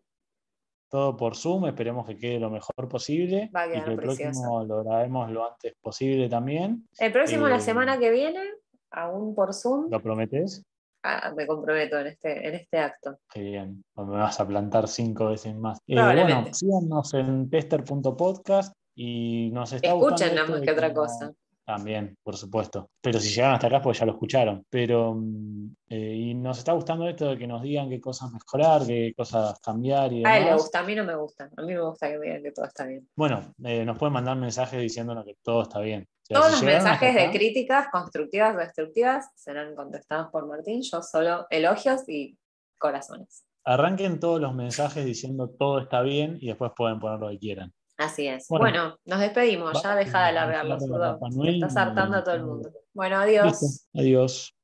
todo por Zoom. Esperemos que quede lo mejor posible Va a y que quedar el precioso. próximo lo grabemos lo antes posible también. El próximo, la Eh, semana que viene, aún por Zoom, ¿Lo prometes? me comprometo en este acto. Qué bien, o me vas a plantar 5 veces más. Bueno, Probablemente. síganos en tester.podcast, y nos está gustando Escuchen nada esto más de que que otra cosa. también, por supuesto. Pero si llegaron hasta acá, pues ya lo escucharon. Pero, y nos está gustando esto de que nos digan qué cosas mejorar, qué cosas cambiar y A él le demás. gusta, a mí no me gusta. A mí me gusta que me digan que todo está bien. Bueno, nos pueden mandar mensajes diciéndonos que todo está bien. O sea, Todos si los llegaron hasta mensajes de acá, críticas constructivas o destructivas serán contestados por Martín. Yo solo elogios y corazones. arranquen todos los mensajes diciendo todo está bien, y después pueden poner lo que quieran. Así es. Bueno, Bueno, nos despedimos. Ya vamos deja de a largarlo, desearle la zurdo. Rapa Le Nui estás hartando a y todo el mundo. Bueno, listo. adiós. Adiós.